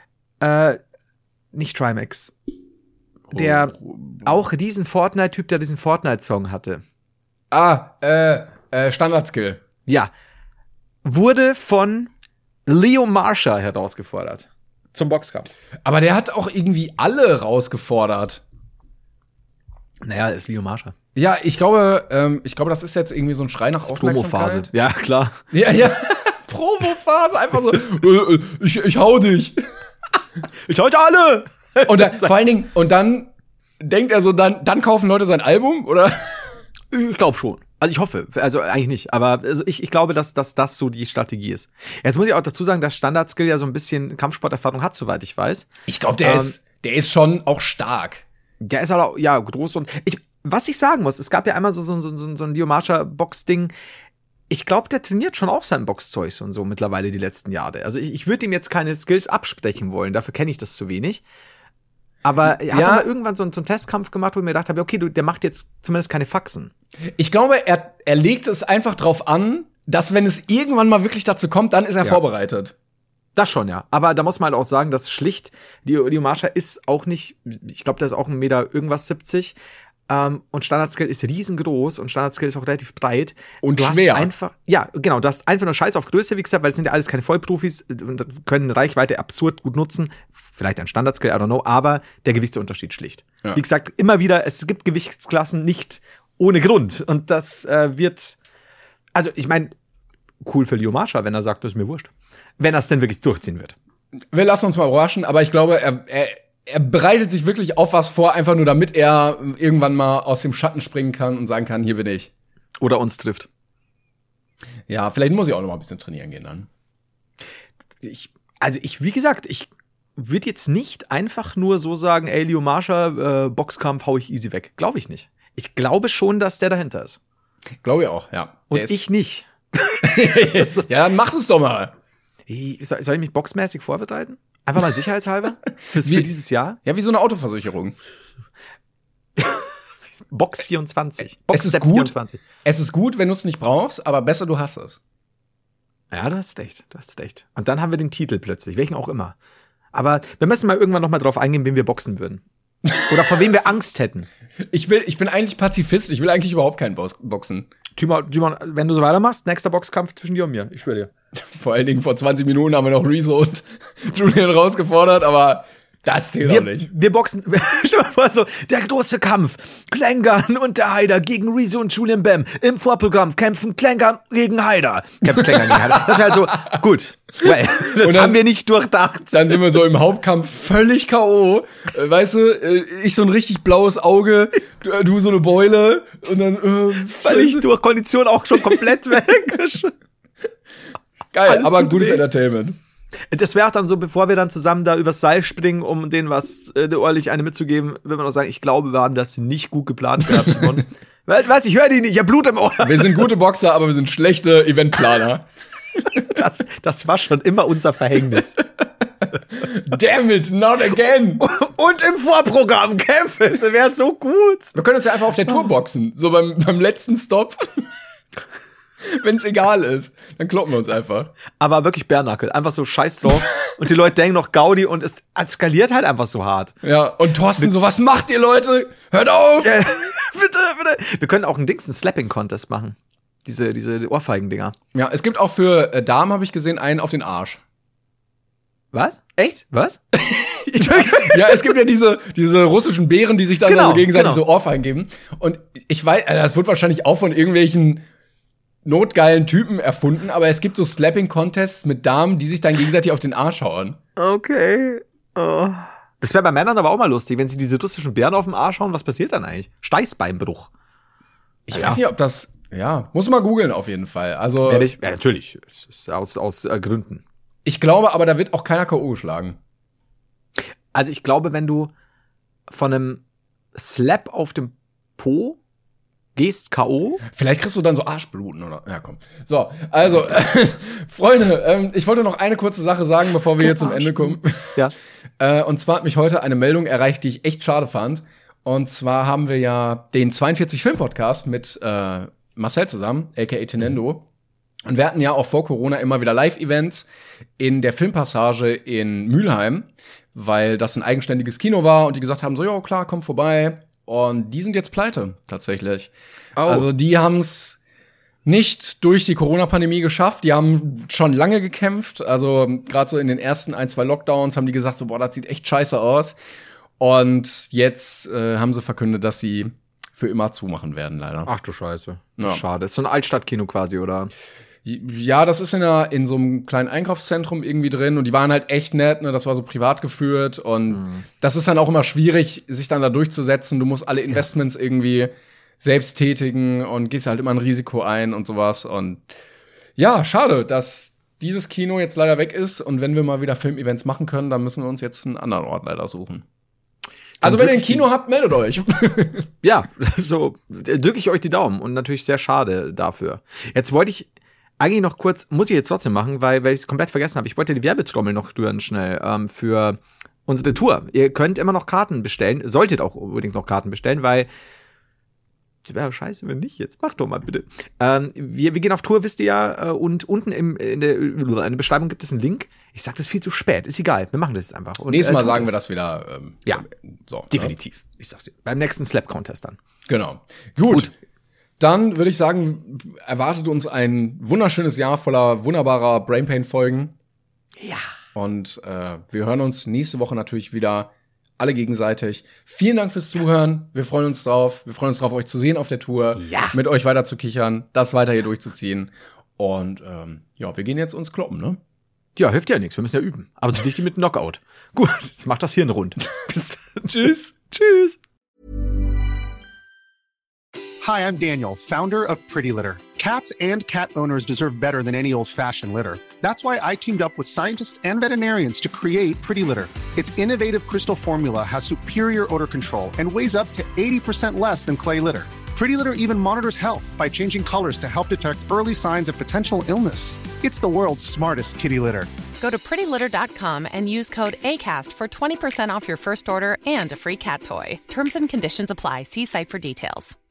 Speaker 5: Nicht Trimax. Der auch diesen Fortnite-Typ, der diesen Fortnite-Song hatte.
Speaker 4: Standardskill.
Speaker 5: Ja. Wurde von Leo Marshall herausgefordert. Zum Boxkampf.
Speaker 4: Aber der hat auch irgendwie alle rausgefordert.
Speaker 5: Naja, ist Leo Marshall.
Speaker 4: Ja, ich glaube, das ist jetzt irgendwie so ein Schrei nach Aufmerksamkeit.
Speaker 5: Promophase. Ja, klar.
Speaker 4: Ja. Promophase, einfach so, ich hau dich.
Speaker 5: Ich hau euch alle!
Speaker 4: Und vor allen Dingen, und dann denkt er so, dann kaufen Leute sein Album, oder?
Speaker 5: Ich glaube schon. Also ich hoffe, also eigentlich nicht, aber also ich glaube, dass das so die Strategie ist. Jetzt muss ich auch dazu sagen, dass Standardskill ja so ein bisschen Kampfsporterfahrung hat, soweit ich weiß.
Speaker 4: Ich glaube, der ist schon auch stark.
Speaker 5: Der ist aber ja groß und was ich sagen muss, es gab ja einmal so ein Leo Marshall Box-Ding. Ich glaube, der trainiert schon auch sein Boxzeug und so mittlerweile die letzten Jahre. Also ich würde ihm jetzt keine Skills absprechen wollen, dafür kenne ich das zu wenig. Aber er hat aber irgendwann so einen Testkampf gemacht, wo ich mir gedacht habe, okay, der macht jetzt zumindest keine Faxen.
Speaker 4: Ich glaube, er legt es einfach drauf an, dass wenn es irgendwann mal wirklich dazu kommt, dann ist er vorbereitet.
Speaker 5: Das schon, ja. Aber da muss man halt auch sagen, dass schlicht, Leo Marshall ist auch nicht, ich glaube, der ist auch 1 Meter irgendwas 70. Und Standardskill ist riesengroß und Standardskill ist auch relativ breit.
Speaker 4: Und
Speaker 5: du
Speaker 4: schwer.
Speaker 5: Hast einfach, ja, genau, du hast einfach nur Scheiß auf Größe, wie gesagt, weil es sind ja alles keine Vollprofis und können Reichweite absurd gut nutzen. Vielleicht ein Standardskill, I don't know, aber der Gewichtsunterschied schlicht. Ja. Wie gesagt, immer wieder, es gibt Gewichtsklassen nicht ohne Grund. Und das wird, also ich meine, cool für Leo Marsha, wenn er sagt, das ist mir wurscht. Wenn er es denn wirklich durchziehen wird.
Speaker 4: Wir lassen uns mal überraschen, aber ich glaube, er bereitet sich wirklich auf was vor, einfach nur damit er irgendwann mal aus dem Schatten springen kann und sagen kann, hier bin ich.
Speaker 5: Oder uns trifft.
Speaker 4: Ja, vielleicht muss ich auch noch mal ein bisschen trainieren gehen dann.
Speaker 5: Wie gesagt, ich würde jetzt nicht einfach nur so sagen, ey, Leo Marsha, Boxkampf hau ich easy weg. Glaube ich nicht. Ich glaube schon, dass der dahinter ist.
Speaker 4: Glaube ich auch, ja.
Speaker 5: Und ich nicht.
Speaker 4: Ja, dann mach es doch mal.
Speaker 5: Soll ich mich boxmäßig vorbereiten? Einfach mal sicherheitshalber? Für dieses Jahr?
Speaker 4: Ja, wie so eine Autoversicherung.
Speaker 5: Box 24.
Speaker 4: Es ist gut. 24. Es ist gut, wenn du es nicht brauchst, aber besser du hast es.
Speaker 5: Ja, du hast recht. Und dann haben wir den Titel plötzlich, welchen auch immer. Aber wir müssen mal irgendwann noch mal drauf eingehen, wen wir boxen würden. Oder vor wem wir Angst hätten.
Speaker 4: Ich bin eigentlich Pazifist. Ich will eigentlich überhaupt keinen boxen.
Speaker 5: Timon, wenn du so weitermachst, nächster Boxkampf zwischen dir und mir. Ich schwöre dir.
Speaker 4: Vor allen Dingen vor 20 Minuten haben wir noch Rezo und Julian rausgefordert, aber das zählt auch nicht.
Speaker 5: Wir boxen, stell dir mal vor, so, der große Kampf. Klängern und der Haider gegen Rezo und Julian Bam. Im Vorprogramm kämpfen Klängern gegen Haider. Kämpft Klängern gegen Haider. Das wäre so, gut. Well, das haben wir nicht durchdacht.
Speaker 4: Dann sind wir so im Hauptkampf völlig K.O. Weißt du, ich so ein richtig blaues Auge, du so eine Beule und dann
Speaker 5: völlig durch, Kondition auch schon komplett weg.
Speaker 4: Geil,
Speaker 5: alles
Speaker 4: aber gutes Entertainment.
Speaker 5: Das wäre dann so, bevor wir dann zusammen da übers Seil springen, um denen ordentlich eine mitzugeben, würde man auch sagen, ich glaube, wir haben das nicht gut geplant gehabt. Weißt ich höre die nicht, ich hab Blut im Ohr.
Speaker 4: Wir sind gute Boxer, aber wir sind schlechte Eventplaner.
Speaker 5: Das war schon immer unser Verhängnis.
Speaker 4: Damn it, not again.
Speaker 5: Und im Vorprogramm Kämpfe, das wäre so gut.
Speaker 4: Wir können uns ja einfach auf der Tour boxen, so beim letzten Stop. Wenn's egal ist, dann kloppen wir uns einfach.
Speaker 5: Aber wirklich Bärnackel, einfach so scheiß drauf. Und die Leute denken noch Gaudi und es eskaliert halt einfach so hart.
Speaker 4: Ja, und Thorsten so, was macht ihr Leute? Hört auf!
Speaker 5: Ja, bitte. Wir können auch einen Slapping-Contest machen. Diese Ohrfeigen-Dinger.
Speaker 4: Ja, es gibt auch für Damen, habe ich gesehen, einen auf den Arsch.
Speaker 5: Was? Echt? Was?
Speaker 4: Ja, es gibt ja diese russischen Bären, die sich dann so gegenseitig so Ohrfeigen geben. Und ich weiß, das wird wahrscheinlich auch von irgendwelchen notgeilen Typen erfunden, aber es gibt so Slapping-Contests mit Damen, die sich dann gegenseitig auf den Arsch hauen.
Speaker 5: Okay. Oh. Das wäre bei Männern aber auch mal lustig, wenn sie diese russischen Bären auf den Arsch hauen, was passiert dann eigentlich? Steißbeinbruch.
Speaker 4: Ich weiß nicht, ob das, muss mal googeln auf jeden Fall. Also,
Speaker 5: ja, natürlich. Ist aus Gründen.
Speaker 4: Ich glaube aber, da wird auch keiner K.O. geschlagen.
Speaker 5: Also ich glaube, wenn du von einem Slap auf dem Po gehst K.O.
Speaker 4: Vielleicht kriegst du dann so Arschbluten, oder? Ja, komm. So, also, Freunde, ich wollte noch eine kurze Sache sagen, bevor wir hier zum Ende kommen.
Speaker 5: Ja.
Speaker 4: Und zwar hat mich heute eine Meldung erreicht, die ich echt schade fand. Und zwar haben wir ja den 42 Film Podcast mit Marcel zusammen, aka Tenendo. Und wir hatten ja auch vor Corona immer wieder Live-Events in der Filmpassage in Mülheim, weil das ein eigenständiges Kino war und die gesagt haben, so, ja, klar, komm vorbei. Und die sind jetzt pleite, tatsächlich. Oh. Also die haben es nicht durch die Corona-Pandemie geschafft. Die haben schon lange gekämpft. Also gerade so in den ersten 1-2 Lockdowns haben die gesagt, so, boah, das sieht echt scheiße aus. Und jetzt haben sie verkündet, dass sie für immer zumachen werden, leider.
Speaker 5: Ach du Scheiße. Ja. Schade. Ist so ein Altstadtkino quasi, oder?
Speaker 4: Ja, das ist in so einem kleinen Einkaufszentrum irgendwie drin und die waren halt echt nett, ne? Das war so privat geführt und das ist dann auch immer schwierig, sich dann da durchzusetzen. Du musst alle Investments irgendwie selbst tätigen und gehst halt immer ein Risiko ein und sowas. Und ja, schade, dass dieses Kino jetzt leider weg ist und wenn wir mal wieder Filmevents machen können, dann müssen wir uns jetzt einen anderen Ort leider suchen. Also wenn ihr ein Kino habt, meldet euch.
Speaker 5: Ja, so drücke ich euch die Daumen und natürlich sehr schade dafür. Jetzt wollte ich eigentlich noch kurz, muss ich jetzt trotzdem machen, weil ich es komplett vergessen habe. Ich wollte die Werbetrommel noch rühren schnell für unsere Tour. Ihr könnt immer noch Karten bestellen, solltet auch unbedingt noch Karten bestellen, weil wäre scheiße, wenn nicht. Jetzt mach doch mal bitte. Wir gehen auf Tour, wisst ihr ja, und unten in der Beschreibung gibt es einen Link. Ich sag das viel zu spät, ist egal, wir machen das jetzt einfach. Und,
Speaker 4: nächstes Mal sagen wir das wieder.
Speaker 5: Ja, so, definitiv. Ja. Ich sag's dir. Beim nächsten Slap-Contest dann.
Speaker 4: Genau. Gut. Dann würde ich sagen, erwartet uns ein wunderschönes Jahr voller wunderbarer Brainpain-Folgen.
Speaker 5: Ja.
Speaker 4: Und wir hören uns nächste Woche natürlich wieder alle gegenseitig. Vielen Dank fürs Zuhören. Wir freuen uns drauf. Wir freuen uns drauf, euch zu sehen auf der Tour.
Speaker 5: Ja.
Speaker 4: Mit euch weiter zu kichern, das weiter hier durchzuziehen. Und ja, wir gehen jetzt uns kloppen, ne?
Speaker 5: Ja, hilft ja nichts, wir müssen ja üben. Aber so dicht mit Knockout. Gut, jetzt macht das Hirn rund. Bis dann. Tschüss. Tschüss.
Speaker 7: Hi, I'm Daniel, founder of Pretty Litter. Cats and cat owners deserve better than any old-fashioned litter. That's why I teamed up with scientists and veterinarians to create Pretty Litter. Its innovative crystal formula has superior odor control and weighs up to 80% less than clay litter. Pretty Litter even monitors health by changing colors to help detect early signs of potential illness. It's the world's smartest kitty litter.
Speaker 8: Go to prettylitter.com and use code ACAST for 20% off your first order and a free cat toy. Terms and conditions apply. See site for details.